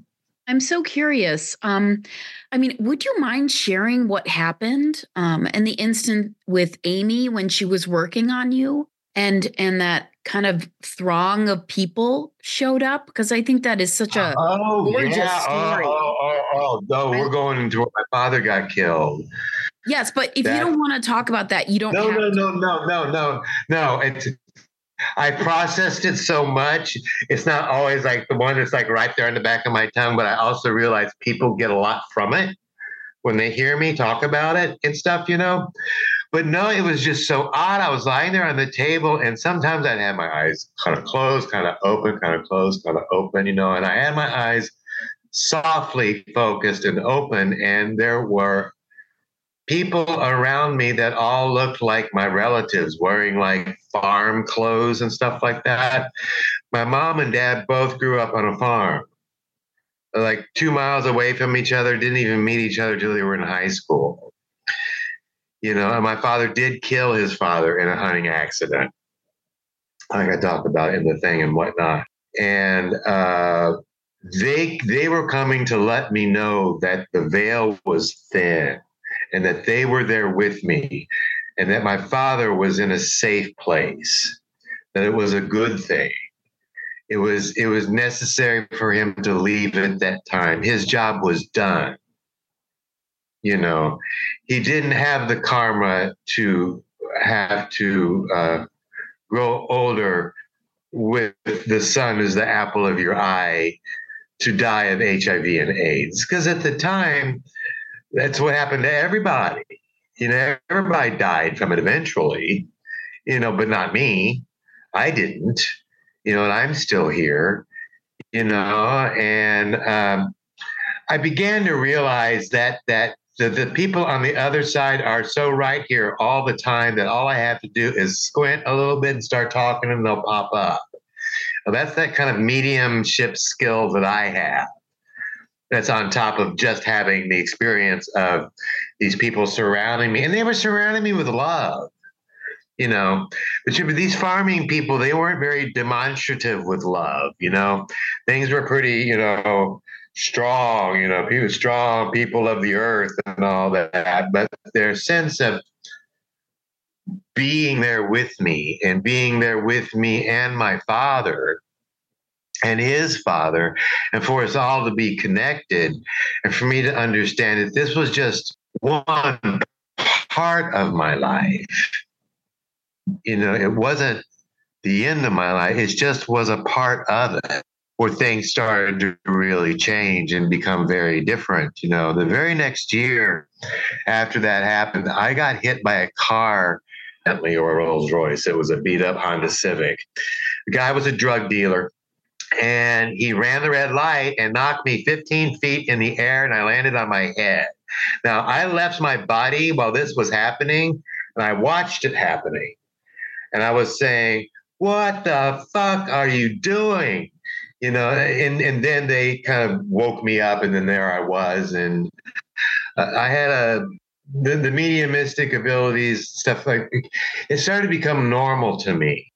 I'm so curious. Um, I mean, would you mind sharing what happened um, in the instant with Amy when she was working on you, and and that kind of throng of people showed up? Because I think that is such a Oh gorgeous yeah. Oh, story. oh, oh, oh. No, I, we're going into where my father got killed. yes, but if you That don't want to talk about that, you don't no, have no, to. no, no, no, no, no. It's I processed it so much. It's not always like the one that's like right there in the back of my tongue, but I also realize people get a lot from it when they hear me talk about it and stuff, you know? But no, it was just so odd. I was lying there on the table, and sometimes I'd have my eyes kind of closed, kind of open, kind of closed, kind of open, you know, and I had my eyes softly focused and open, and there were people around me that all looked like my relatives, wearing like farm clothes and stuff like that. My mom and dad both grew up on a farm, like two miles away from each other, didn't even meet each other till they were in high school. You know, and my father did kill his father in a hunting accident, like I talked about in the thing and whatnot. And uh, they they were coming to let me know that the veil was thin and that they were there with me and that my father was in a safe place, that it was a good thing. It was it was necessary for him to leave at that time. His job was done. You know, he didn't have the karma to have to uh, grow older with the sun as the apple of your eye to die of H I V and AIDS. Because at the time, that's what happened to everybody. You know, everybody died from it eventually, you know, but not me. I didn't, you know, and I'm still here, you know, and um, I began to realize that that the, the people on the other side are so right here all the time that all I have to do is squint a little bit and start talking and they'll pop up. Well, that's that kind of mediumship skill that I have. That's on top of just having the experience of these people surrounding me. And they were surrounding me with love, you know. But these farming people, they weren't very demonstrative with love, you know. Things were pretty, you know, strong, you know, people strong, people of the earth and all that. But their sense of being there with me and being there with me and my father and his father, and for us all to be connected, and for me to understand that this was just one part of my life. You know, it wasn't the end of my life. It just was a part of it where things started to really change and become very different. You know, the very next year after that happened, I got hit by a car, or a Rolls Royce. It was a beat up Honda Civic. The guy was a drug dealer. And he ran the red light and knocked me fifteen feet in the air, and I landed on my head. Now, I left my body while this was happening, and I watched it happening. And I was saying, what the fuck are you doing? You know, and, and then they kind of woke me up, and then there I was. And uh, I had a the, the mediumistic abilities, stuff like it started to become normal to me.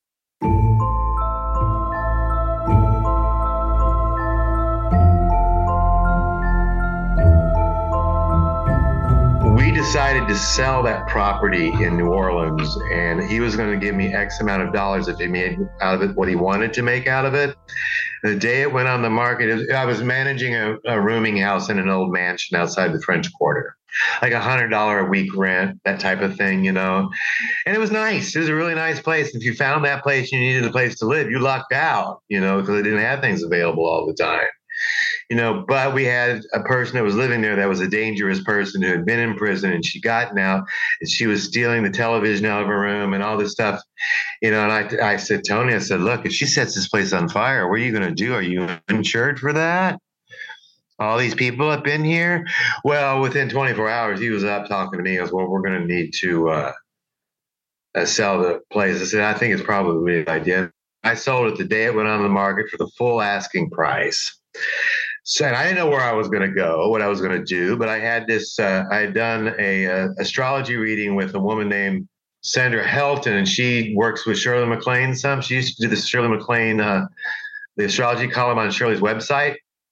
We decided to sell that property in New Orleans, and he was going to give me X amount of dollars if he made out of it what he wanted to make out of it. The day it went on the market, it was, I was managing a, a rooming house in an old mansion outside the French Quarter, like a one hundred dollars a week rent, that type of thing, you know. And it was nice. It was a really nice place. If you found that place, you needed a place to live, you lucked out, you know, because they didn't have things available all the time. You know, but we had a person that was living there that was a dangerous person who had been in prison, and she gotten out, and she was stealing the television out of her room and all this stuff. You know, and I, I said, Tony, I said, look, if she sets this place on fire, what are you going to do? Are you insured for that? All these people up in here? Well, within twenty-four hours, he was up talking to me. He goes, well, we're going to need to uh, uh, sell the place. I said, I think it's probably a good idea. I sold it the day it went on the market for the full asking price. So, and I didn't know where I was going to go, what I was going to do, but I had this, uh, I had done a, a astrology reading with a woman named Sandra Helton, and she works with Shirley MacLaine some. She used to do the Shirley MacLaine, uh, the astrology column on Shirley's website.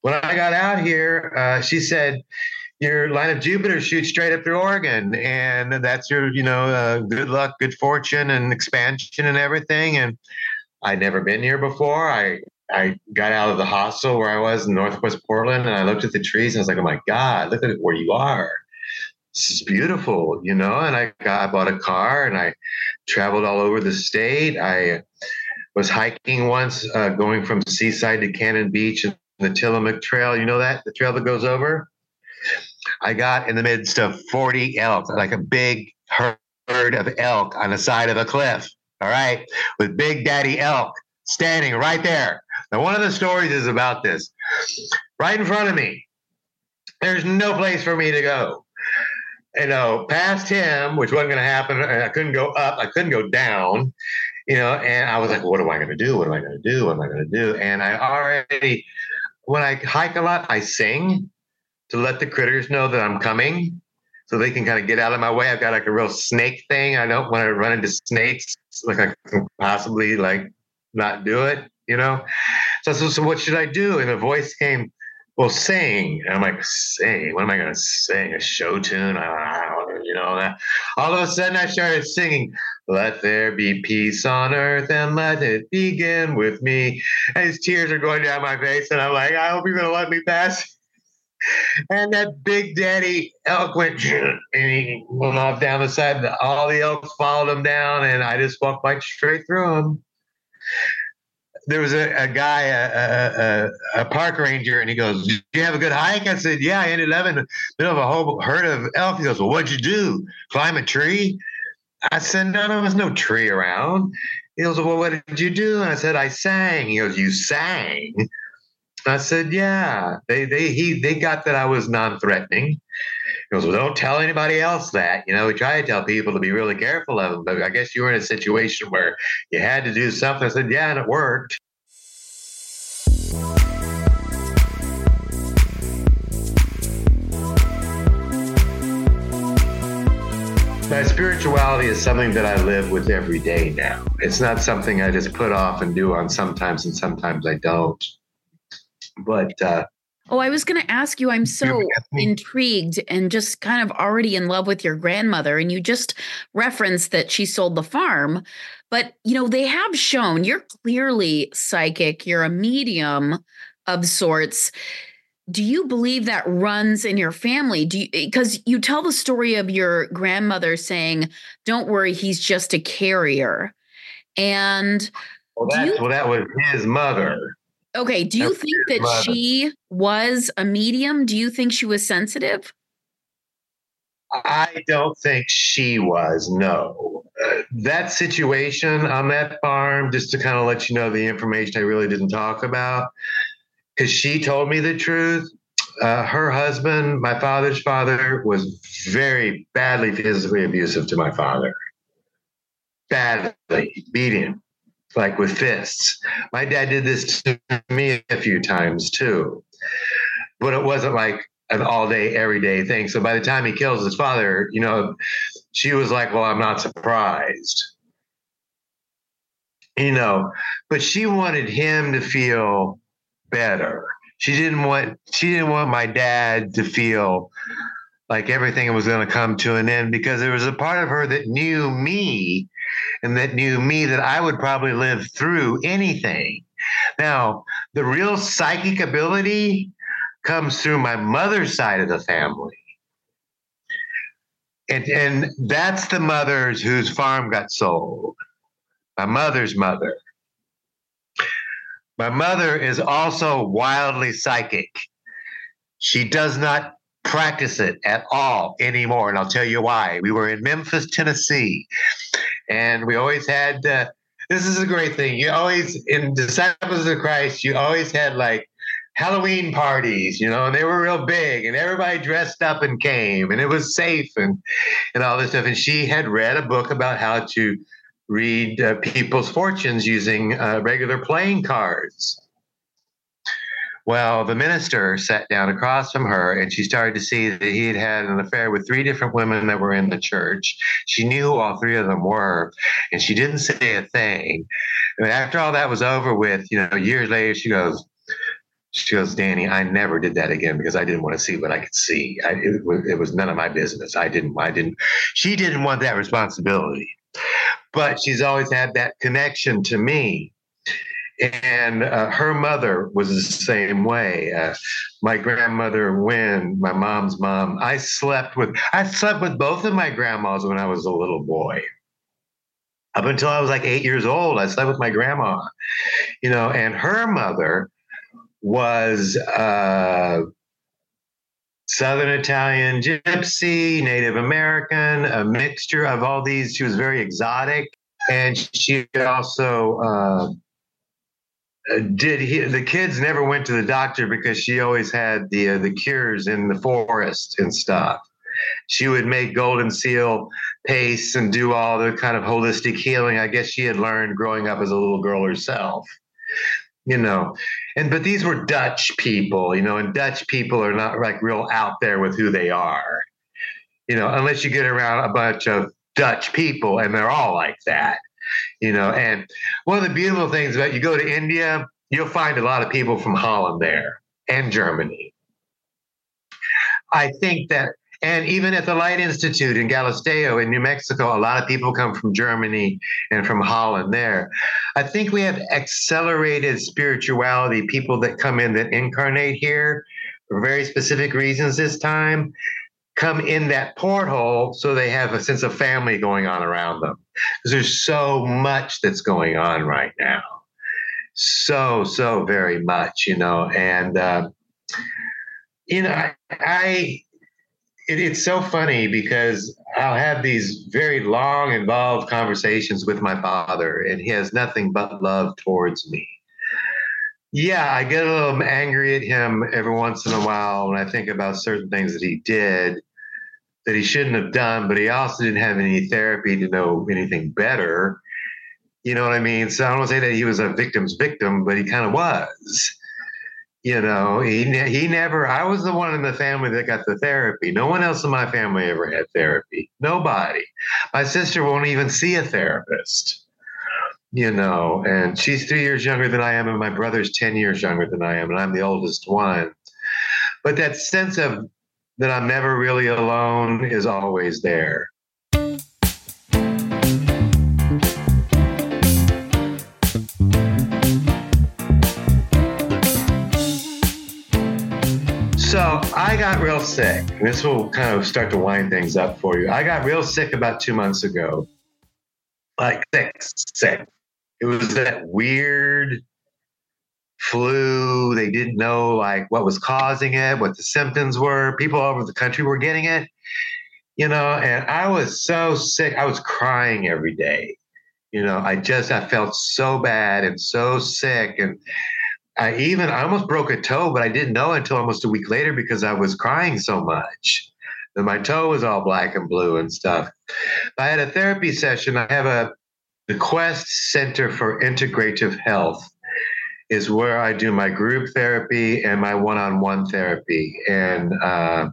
when I got out here, uh, she said, your line of Jupiter shoots straight up through Oregon, and that's your, you know, uh, good luck, good fortune, and expansion and everything. And I'd never been here before. I I got out of the hostel where I was in Northwest Portland, and I looked at the trees, and I was like, oh my God, look at where you are. This is beautiful, you know. And I got, I bought a car, and I traveled all over the state. I was hiking once, uh, going from Seaside to Cannon Beach, and the Tillamook Trail. You know that, the trail that goes over? I got in the midst of forty elk, like a big herd of elk on the side of a cliff. All right. With Big Daddy Elk standing right there. Now, one of the stories is about this. Right in front of me, there's no place for me to go. You know, past him, which wasn't going to happen. I couldn't go up. I couldn't go down. You know, and I was like, what am I going to do? What am I going to do? What am I going to do? And I already, when I hike a lot, I sing to let the critters know that I'm coming, so they can kind of get out of my way. I've got like a real snake thing. I don't want to run into snakes. Like I can possibly like not do it, you know? So, so, so what should I do? And the voice came, well, sing. And I'm like, sing? What am I going to sing? A show tune? I don't know, you know, that. All of a sudden I started singing, let there be peace on earth and let it begin with me. And his tears are going down my face. And I'm like, I hope you're going to let me pass. And that Big Daddy elk went, and he went off down the side. All the elks followed him down, and I just walked right straight through him. There was a, a guy, a, a, a park ranger, and he goes, did you have a good hike? I said, yeah, I ended up in the middle of a whole herd of elk. He goes, well, what'd you do? Climb a tree? I said, no, there was no tree around. He goes, well, what did you do? And I said, I sang. He goes, you sang? I said, yeah, they they he they got that I was non-threatening. He goes, well, don't tell anybody else that. You know, we try to tell people to be really careful of them, but I guess you were in a situation where you had to do something. I said, yeah, and it worked. My spirituality is something that I live with every day now. It's not something I just put off and do on sometimes, and sometimes I don't. But uh, oh, I was going to ask you, I'm so intrigued and just kind of already in love with your grandmother. And you just referenced that she sold the farm. But, you know, they have shown you're clearly psychic. You're a medium of sorts. Do you believe that runs in your family? Do you, because you tell the story of your grandmother saying, don't worry, he's just a carrier. And well, that, you, well, that was his mother. Okay. Do you think that she was a medium? Do you think she was sensitive? I don't think she was, no. Uh, that situation on that farm, just to kind of let you know the information I really didn't talk about, because she told me the truth. Uh, her husband, my father's father, was very badly physically abusive to my father. Badly, beat him. Like with fists. My dad did this to me a few times too, but it wasn't like an all day, everyday thing. So by the time he kills his father, you know, she was like, well, I'm not surprised, you know, but she wanted him to feel better. She didn't want, she didn't want my dad to feel like everything was going to come to an end, because there was a part of her that knew me and that knew me that I would probably live through anything. Now, the real psychic ability comes through my mother's side of the family. And, and that's the mothers whose farm got sold. My mother's mother. My mother is also wildly psychic. She does not practice it at all anymore. And I'll tell you why. We were in Memphis, Tennessee, and we always had, uh, this is a great thing. You always, in Disciples of Christ, you always had like Halloween parties, you know, and they were real big, and everybody dressed up and came, and it was safe and, and all this stuff. And she had read a book about how to read uh, people's fortunes using uh, regular playing cards. Well, the minister sat down across from her, and she started to see that he had had an affair with three different women that were in the church. She knew who all three of them were, and she didn't say a thing. And after all that was over with, you know, years later, she goes, She goes, Danny, I never did that again because I didn't want to see what I could see. I, it, it was none of my business. I didn't, I didn't, she didn't want that responsibility, but she's always had that connection to me. And uh, her mother was the same way. Uh, my grandmother, Wynn, my mom's mom, I slept with, I slept with both of my grandmas when I was a little boy. Up until I was like eight years old, I slept with my grandma, you know, and her mother was uh, Southern Italian gypsy, Native American, a mixture of all these. She was very exotic. And she also uh, did, he, the kids never went to the doctor because she always had the, uh, the cures in the forest and stuff. She would make golden seal paste and do all the kind of holistic healing I guess she had learned growing up as a little girl herself. You know, and but these were Dutch people, you know, and Dutch people are not like real out there with who they are, you know, unless you get around a bunch of Dutch people and they're all like that, you know. And one of the beautiful things about you go to India, you'll find a lot of people from Holland there and Germany. I think that, and even at the Light Institute in Galisteo in New Mexico, a lot of people come from Germany and from Holland there. I think we have accelerated spirituality, people that come in that incarnate here for very specific reasons this time, come in that porthole so they have a sense of family going on around them. Because there's so much that's going on right now. So, so very much, you know. And, uh, you know, I... I It, it's so funny because I'll have these very long, involved conversations with my father, and he has nothing but love towards me. Yeah, I get a little angry at him every once in a while when I think about certain things that he did that he shouldn't have done, but he also didn't have any therapy to know anything better. You know what I mean? So I don't want to say that he was a victim's victim, but he kind of was. You know, he he never, I was the one in the family that got the therapy. No one else in my family ever had therapy. Nobody. My sister won't even see a therapist, you know, and she's three years younger than I am, and my brother's ten years younger than I am, and I'm the oldest one. But that sense of that I'm never really alone is always there. So I got real sick. This will kind of start to wind things up for you. I got real sick about two months ago. Like sick, sick. It was that weird flu. They didn't know like what was causing it, what the symptoms were. People all over the country were getting it, you know, and I was so sick. I was crying every day. You know, I just, I felt so bad and so sick. And I even, I almost broke a toe, but I didn't know until almost a week later because I was crying so much. And my toe was all black and blue and stuff. I had a therapy session. I have a, the Quest Center for Integrative Health is where I do my group therapy and my one-on-one therapy. And uh,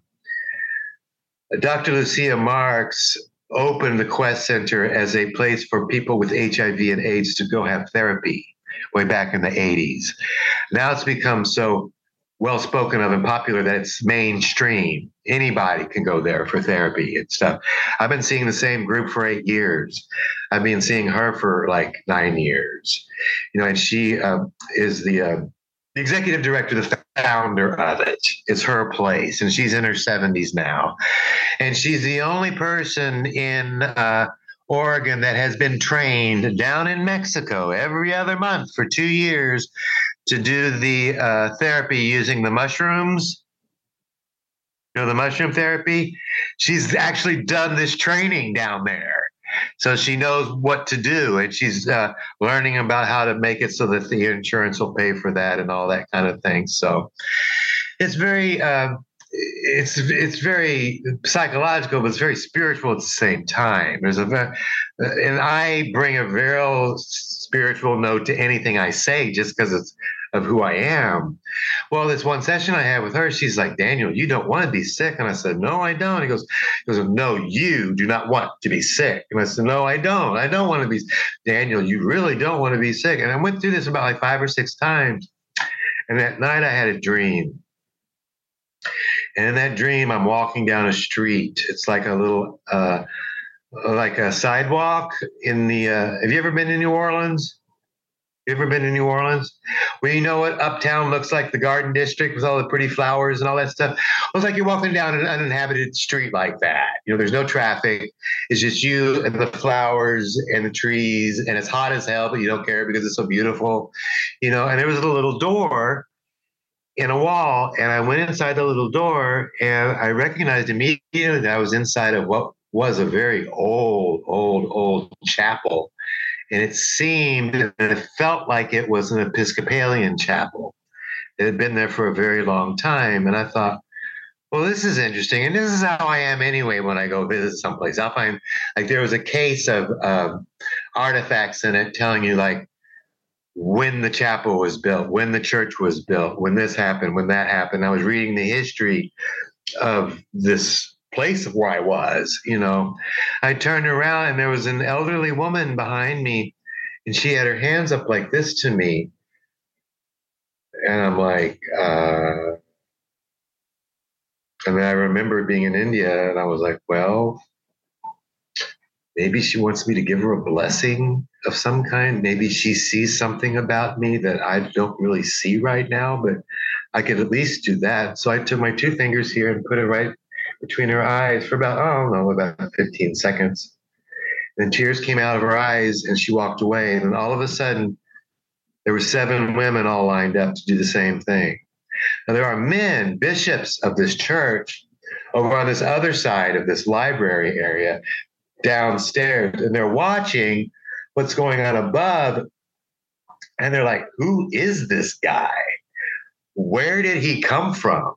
Doctor Lucia Marks opened the Quest Center as a place for people with H I V and AIDS to go have therapy way back in the eighties. Now it's become so well spoken of and popular that it's mainstream. Anybody can go there for therapy and stuff. I've been seeing the same group for eight years. I've been seeing her for like nine years. You know, and she uh, is the, uh, the executive director, the founder of it. It's her place, and she's in her seventies now. And she's the only person in uh, Oregon that has been trained down in Mexico every other month for two years to do the uh, therapy using the mushrooms. You know, the mushroom therapy. She's actually done this training down there. So she knows what to do, and she's uh, learning about how to make it so that the insurance will pay for that and all that kind of thing. So it's very, uh, it's it's very psychological, but it's very spiritual at the same time. There's a, and I bring a very spiritual note to anything I say just because it's of who I am. Well, this one session I had with her, she's like, Daniel, you don't want to be sick. And I said, no, I don't. He goes, he goes, no, you do not want to be sick. And I said, no, I don't. I don't want to be. Daniel, you really don't want to be sick. And I went through this about like five or six times. And that night I had a dream. And in that dream, I'm walking down a street. It's like a little, uh, like a sidewalk in the, uh, have you ever been to New Orleans? You ever been to New Orleans? Well, you know what uptown looks like, the Garden District with all the pretty flowers and all that stuff. Well, it's like you're walking down an uninhabited street like that. You know, there's no traffic. It's just you and the flowers and the trees, and it's hot as hell, but you don't care because it's so beautiful. You know, and there was a little door in a wall, and I went inside the little door, and I recognized immediately that I was inside of what was a very old, old, old chapel. And it seemed, and it felt like it was an Episcopalian chapel. It had been there for a very long time. And I thought, well, this is interesting. And this is how I am anyway when I go visit someplace. I'll find, like, there was a case of um, artifacts in it telling you, like, when the chapel was built, when the church was built, when this happened, when that happened. I was reading the history of this place where I was, you know. I turned around and there was an elderly woman behind me, and she had her hands up like this to me. And I'm like, uh, and then I remember being in India, and I was like, well, maybe she wants me to give her a blessing of some kind. Maybe she sees something about me that I don't really see right now, but I could at least do that. So I took my two fingers here and put it right between her eyes for about, I don't know, about fifteen seconds. And tears came out of her eyes, and she walked away. And then all of a sudden, there were seven women all lined up to do the same thing. Now, there are men, bishops of this church, over on this other side of this library area, downstairs, and they're watching what's going on above. And they're like, who is this guy? Where did he come from?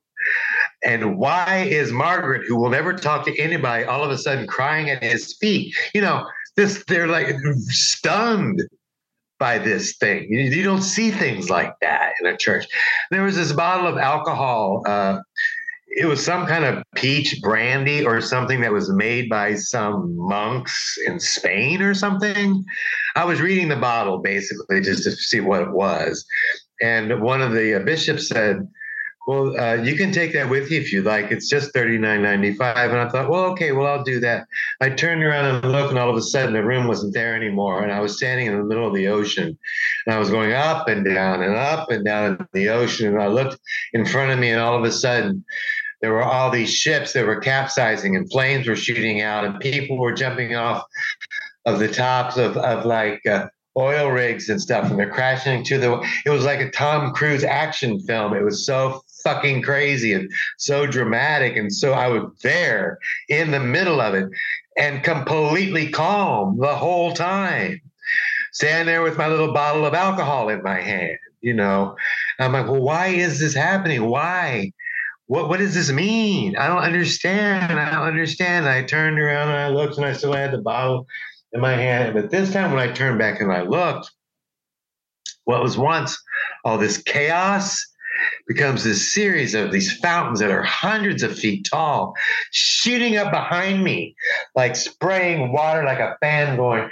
And why is Margaret, who will never talk to anybody, all of a sudden crying at his feet? You know, this, they're like stunned by this thing. You, you don't see things like that in a church. There was this bottle of alcohol. Uh, it was some kind of peach brandy or something that was made by some monks in Spain or something. I was reading the bottle basically just to see what it was. And one of the bishops said, well, uh, you can take that with you if you like. It's just thirty-nine ninety-five. And I thought, well, okay, well, I'll do that. I turned around and looked, and all of a sudden the room wasn't there anymore. And I was standing in the middle of the ocean, and I was going up and down and up and down in the ocean. And I looked in front of me, and all of a sudden there were all these ships that were capsizing, and flames were shooting out, and people were jumping off of the tops of, of like, uh, oil rigs and stuff, and they're crashing to the, it was like a Tom Cruise action film. It was so fucking crazy and so dramatic. And so I was there in the middle of it and completely calm the whole time, standing there with my little bottle of alcohol in my hand, you know. I'm like, well, why is this happening? Why? What, what does this mean? I don't understand. I don't understand. I turned around and I looked, and I still had the bottle in my hand. But this time when I turned back and I looked, what was once all this chaos becomes this series of these fountains that are hundreds of feet tall, shooting up behind me, like spraying water like a fan going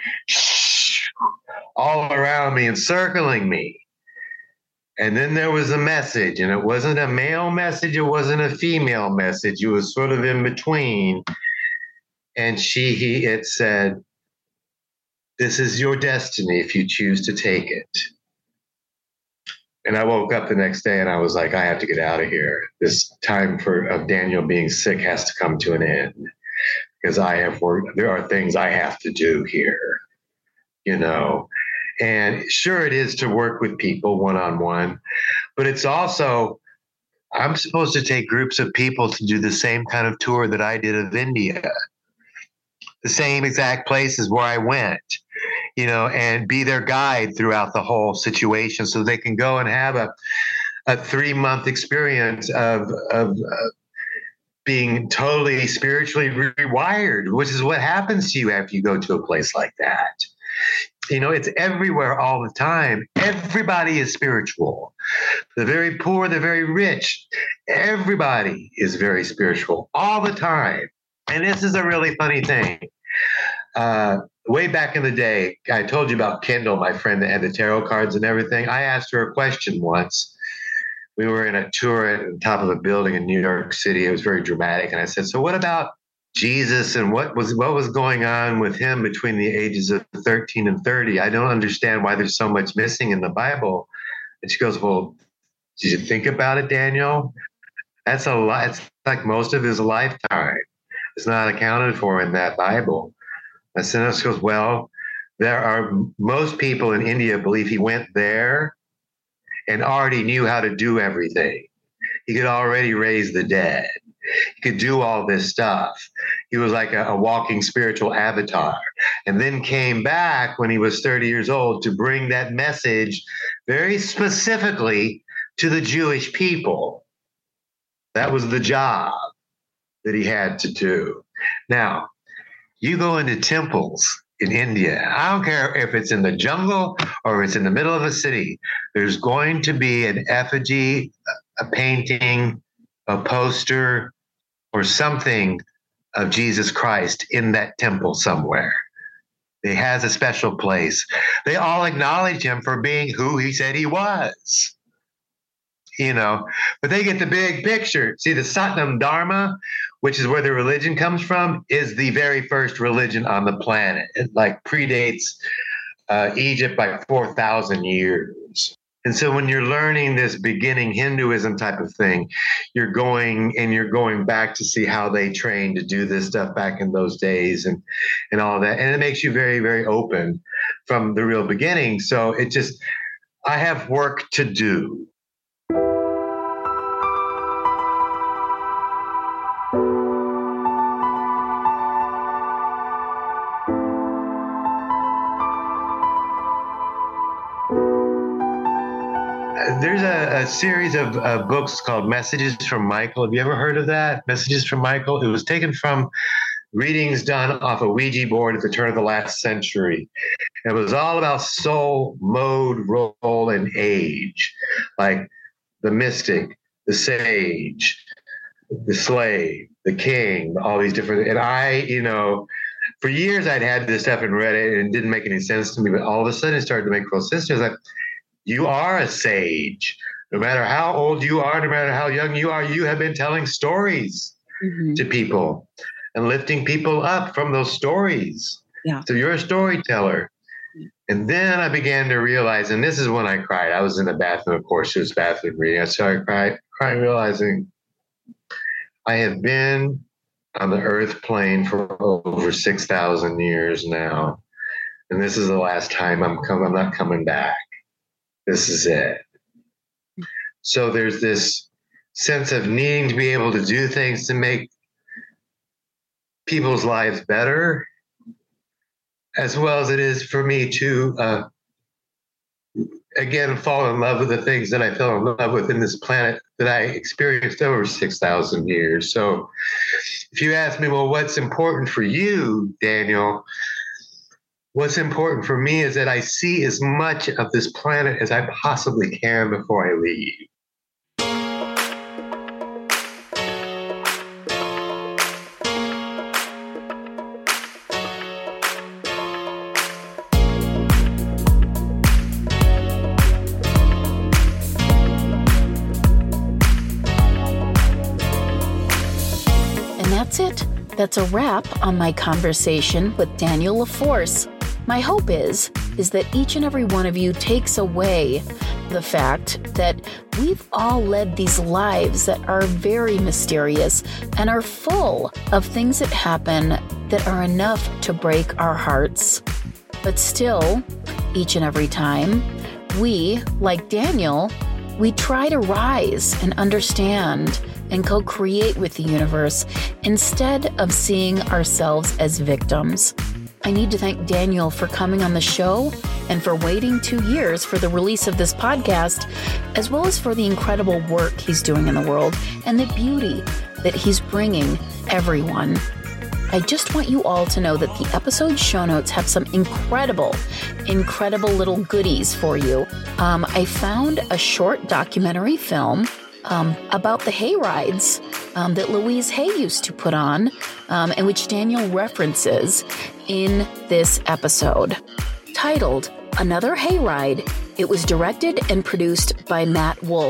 all around me, encircling me. And then there was a message, and it wasn't a male message, it wasn't a female message, it was sort of in between. And she, he, it said, this is your destiny if you choose to take it. And I woke up the next day and I was like, I have to get out of here. This time for of Daniel being sick has to come to an end, because I have worked, there are things I have to do here, you know. And sure, it is to work with people one-on-one, but it's also, I'm supposed to take groups of people to do the same kind of tour that I did of India, the same exact places where I went, you know, and be their guide throughout the whole situation, so they can go and have a a three month experience of of uh, being totally spiritually rewired, which is what happens to you after you go to a place like that. You know, it's everywhere all the time. Everybody is spiritual. The very poor, the very rich, everybody is very spiritual all the time. And this is a really funny thing. Uh, way back in the day, I told you about Kendall, my friend that had the tarot cards and everything. I asked her a question once, we were in a tour at the top of a building in New York City. It was very dramatic. And I said, so what about Jesus and what was what was going on with him between the ages of thirteen and thirty? I don't understand why there's so much missing in the Bible. And she goes, well, did you think about it, Daniel? That's a lot. It's like most of his lifetime. It's not accounted for in that Bible. I said, she goes, well, there are most people in India believe he went there and already knew how to do everything. He could already raise the dead. He could do all this stuff. He was like a, a walking spiritual avatar, and then came back when he was thirty years old to bring that message very specifically to the Jewish people. That was the job that he had to do. Now, you go into temples in India, I don't care if it's in the jungle or it's in the middle of a city, there's going to be an effigy, a painting, a poster, or something of Jesus Christ in that temple somewhere. He has a special place. They all acknowledge him for being who he said he was. You know, but they get the big picture. See, the Satnam Dharma, which is where the religion comes from, is the very first religion on the planet. It like predates uh, Egypt by four thousand years. And so when you're learning this beginning Hinduism type of thing, you're going and you're going back to see how they trained to do this stuff back in those days and, and all that. And it makes you very, very open from the real beginning. So it just, I have work to do. There's a, a series of uh, books called Messages from Michael. Have you ever heard of that? Messages from Michael? It was taken from readings done off a Ouija board at the turn of the last century. It was all about soul, mode, role, and age. Like the mystic, the sage, the slave, the king, all these different. And I, you know, for years I'd had this stuff and read it and it didn't make any sense to me. But all of a sudden it started to make real sense. I was like, you are a sage. No matter how old you are, no matter how young you are, you have been telling stories mm-hmm. to people and lifting people up from those stories. Yeah. So you're a storyteller. And then I began to realize, and this is when I cried. I was in the bathroom, of course, it was bathroom reading. I started crying, crying, realizing I have been on the earth plane for over six thousand years now. And this is the last time I'm coming, I'm not coming back. This is it. So there's this sense of needing to be able to do things to make people's lives better, as well as it is for me to, uh, again, fall in love with the things that I fell in love with in this planet that I experienced over six thousand years. So if you ask me, well, what's important for you, Daniel? What's important for me is that I see as much of this planet as I possibly can before I leave. And that's it. That's a wrap on my conversation with Daniel LaForce. My hope is, is that each and every one of you takes away the fact that we've all led these lives that are very mysterious and are full of things that happen that are enough to break our hearts. But still, each and every time, we, like Daniel, we try to rise and understand and co-create with the universe instead of seeing ourselves as victims. I need to thank Daniel for coming on the show and for waiting two years for the release of this podcast, as well as for the incredible work he's doing in the world and the beauty that he's bringing everyone. I just want you all to know that the episode show notes have some incredible, incredible little goodies for you. Um, I found a short documentary film Um, about the hay rides um, that Louise Hay used to put on, um, and which Daniel references in this episode. Titled Another Hayride, it was directed and produced by Matt Wolf.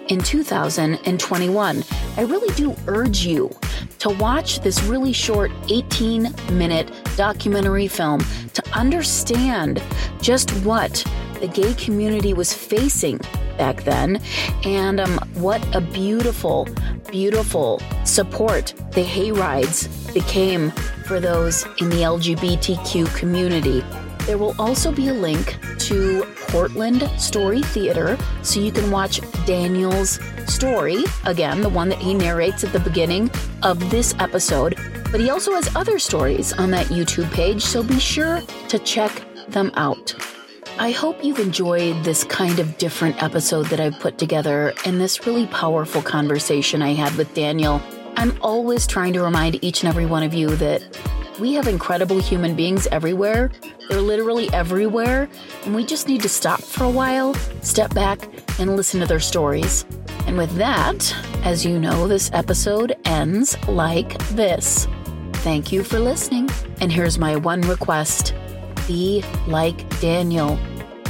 in two thousand twenty-one. I really do urge you to watch this really short eighteen minute documentary film to understand just what the gay community was facing back then, and um, what a beautiful, beautiful support the hayrides became for those in the L G B T Q community. There will also be a link to Portland Story Theater, so you can watch Daniel's story, again, the one that he narrates at the beginning of this episode. But he also has other stories on that YouTube page, so be sure to check them out. I hope you've enjoyed this kind of different episode that I've put together and this really powerful conversation I had with Daniel. I'm always trying to remind each and every one of you that we have incredible human beings everywhere. They're literally everywhere, and we just need to stop for a while, step back, and listen to their stories. And with that, as you know, this episode ends like this. Thank you for listening, and here's my one request. Be like Daniel.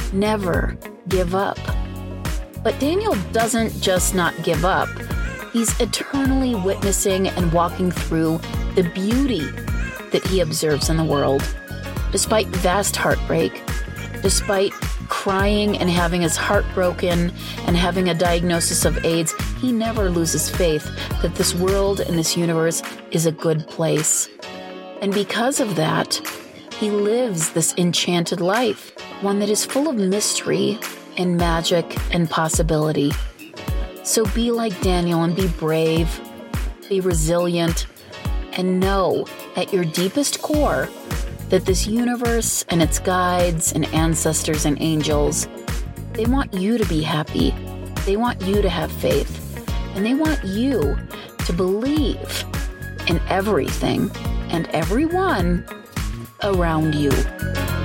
Never give up. But Daniel doesn't just not give up. He's eternally witnessing and walking through the beauty that he observes in the world. Despite vast heartbreak, despite crying and having his heart broken and having a diagnosis of AIDS, he never loses faith that this world and this universe is a good place. And because of that, he lives this enchanted life, one that is full of mystery and magic and possibility. So be like Daniel and be brave, be resilient, and know at your deepest core that this universe and its guides and ancestors and angels, they want you to be happy. They want you to have faith. And they want you to believe in everything and everyone around you.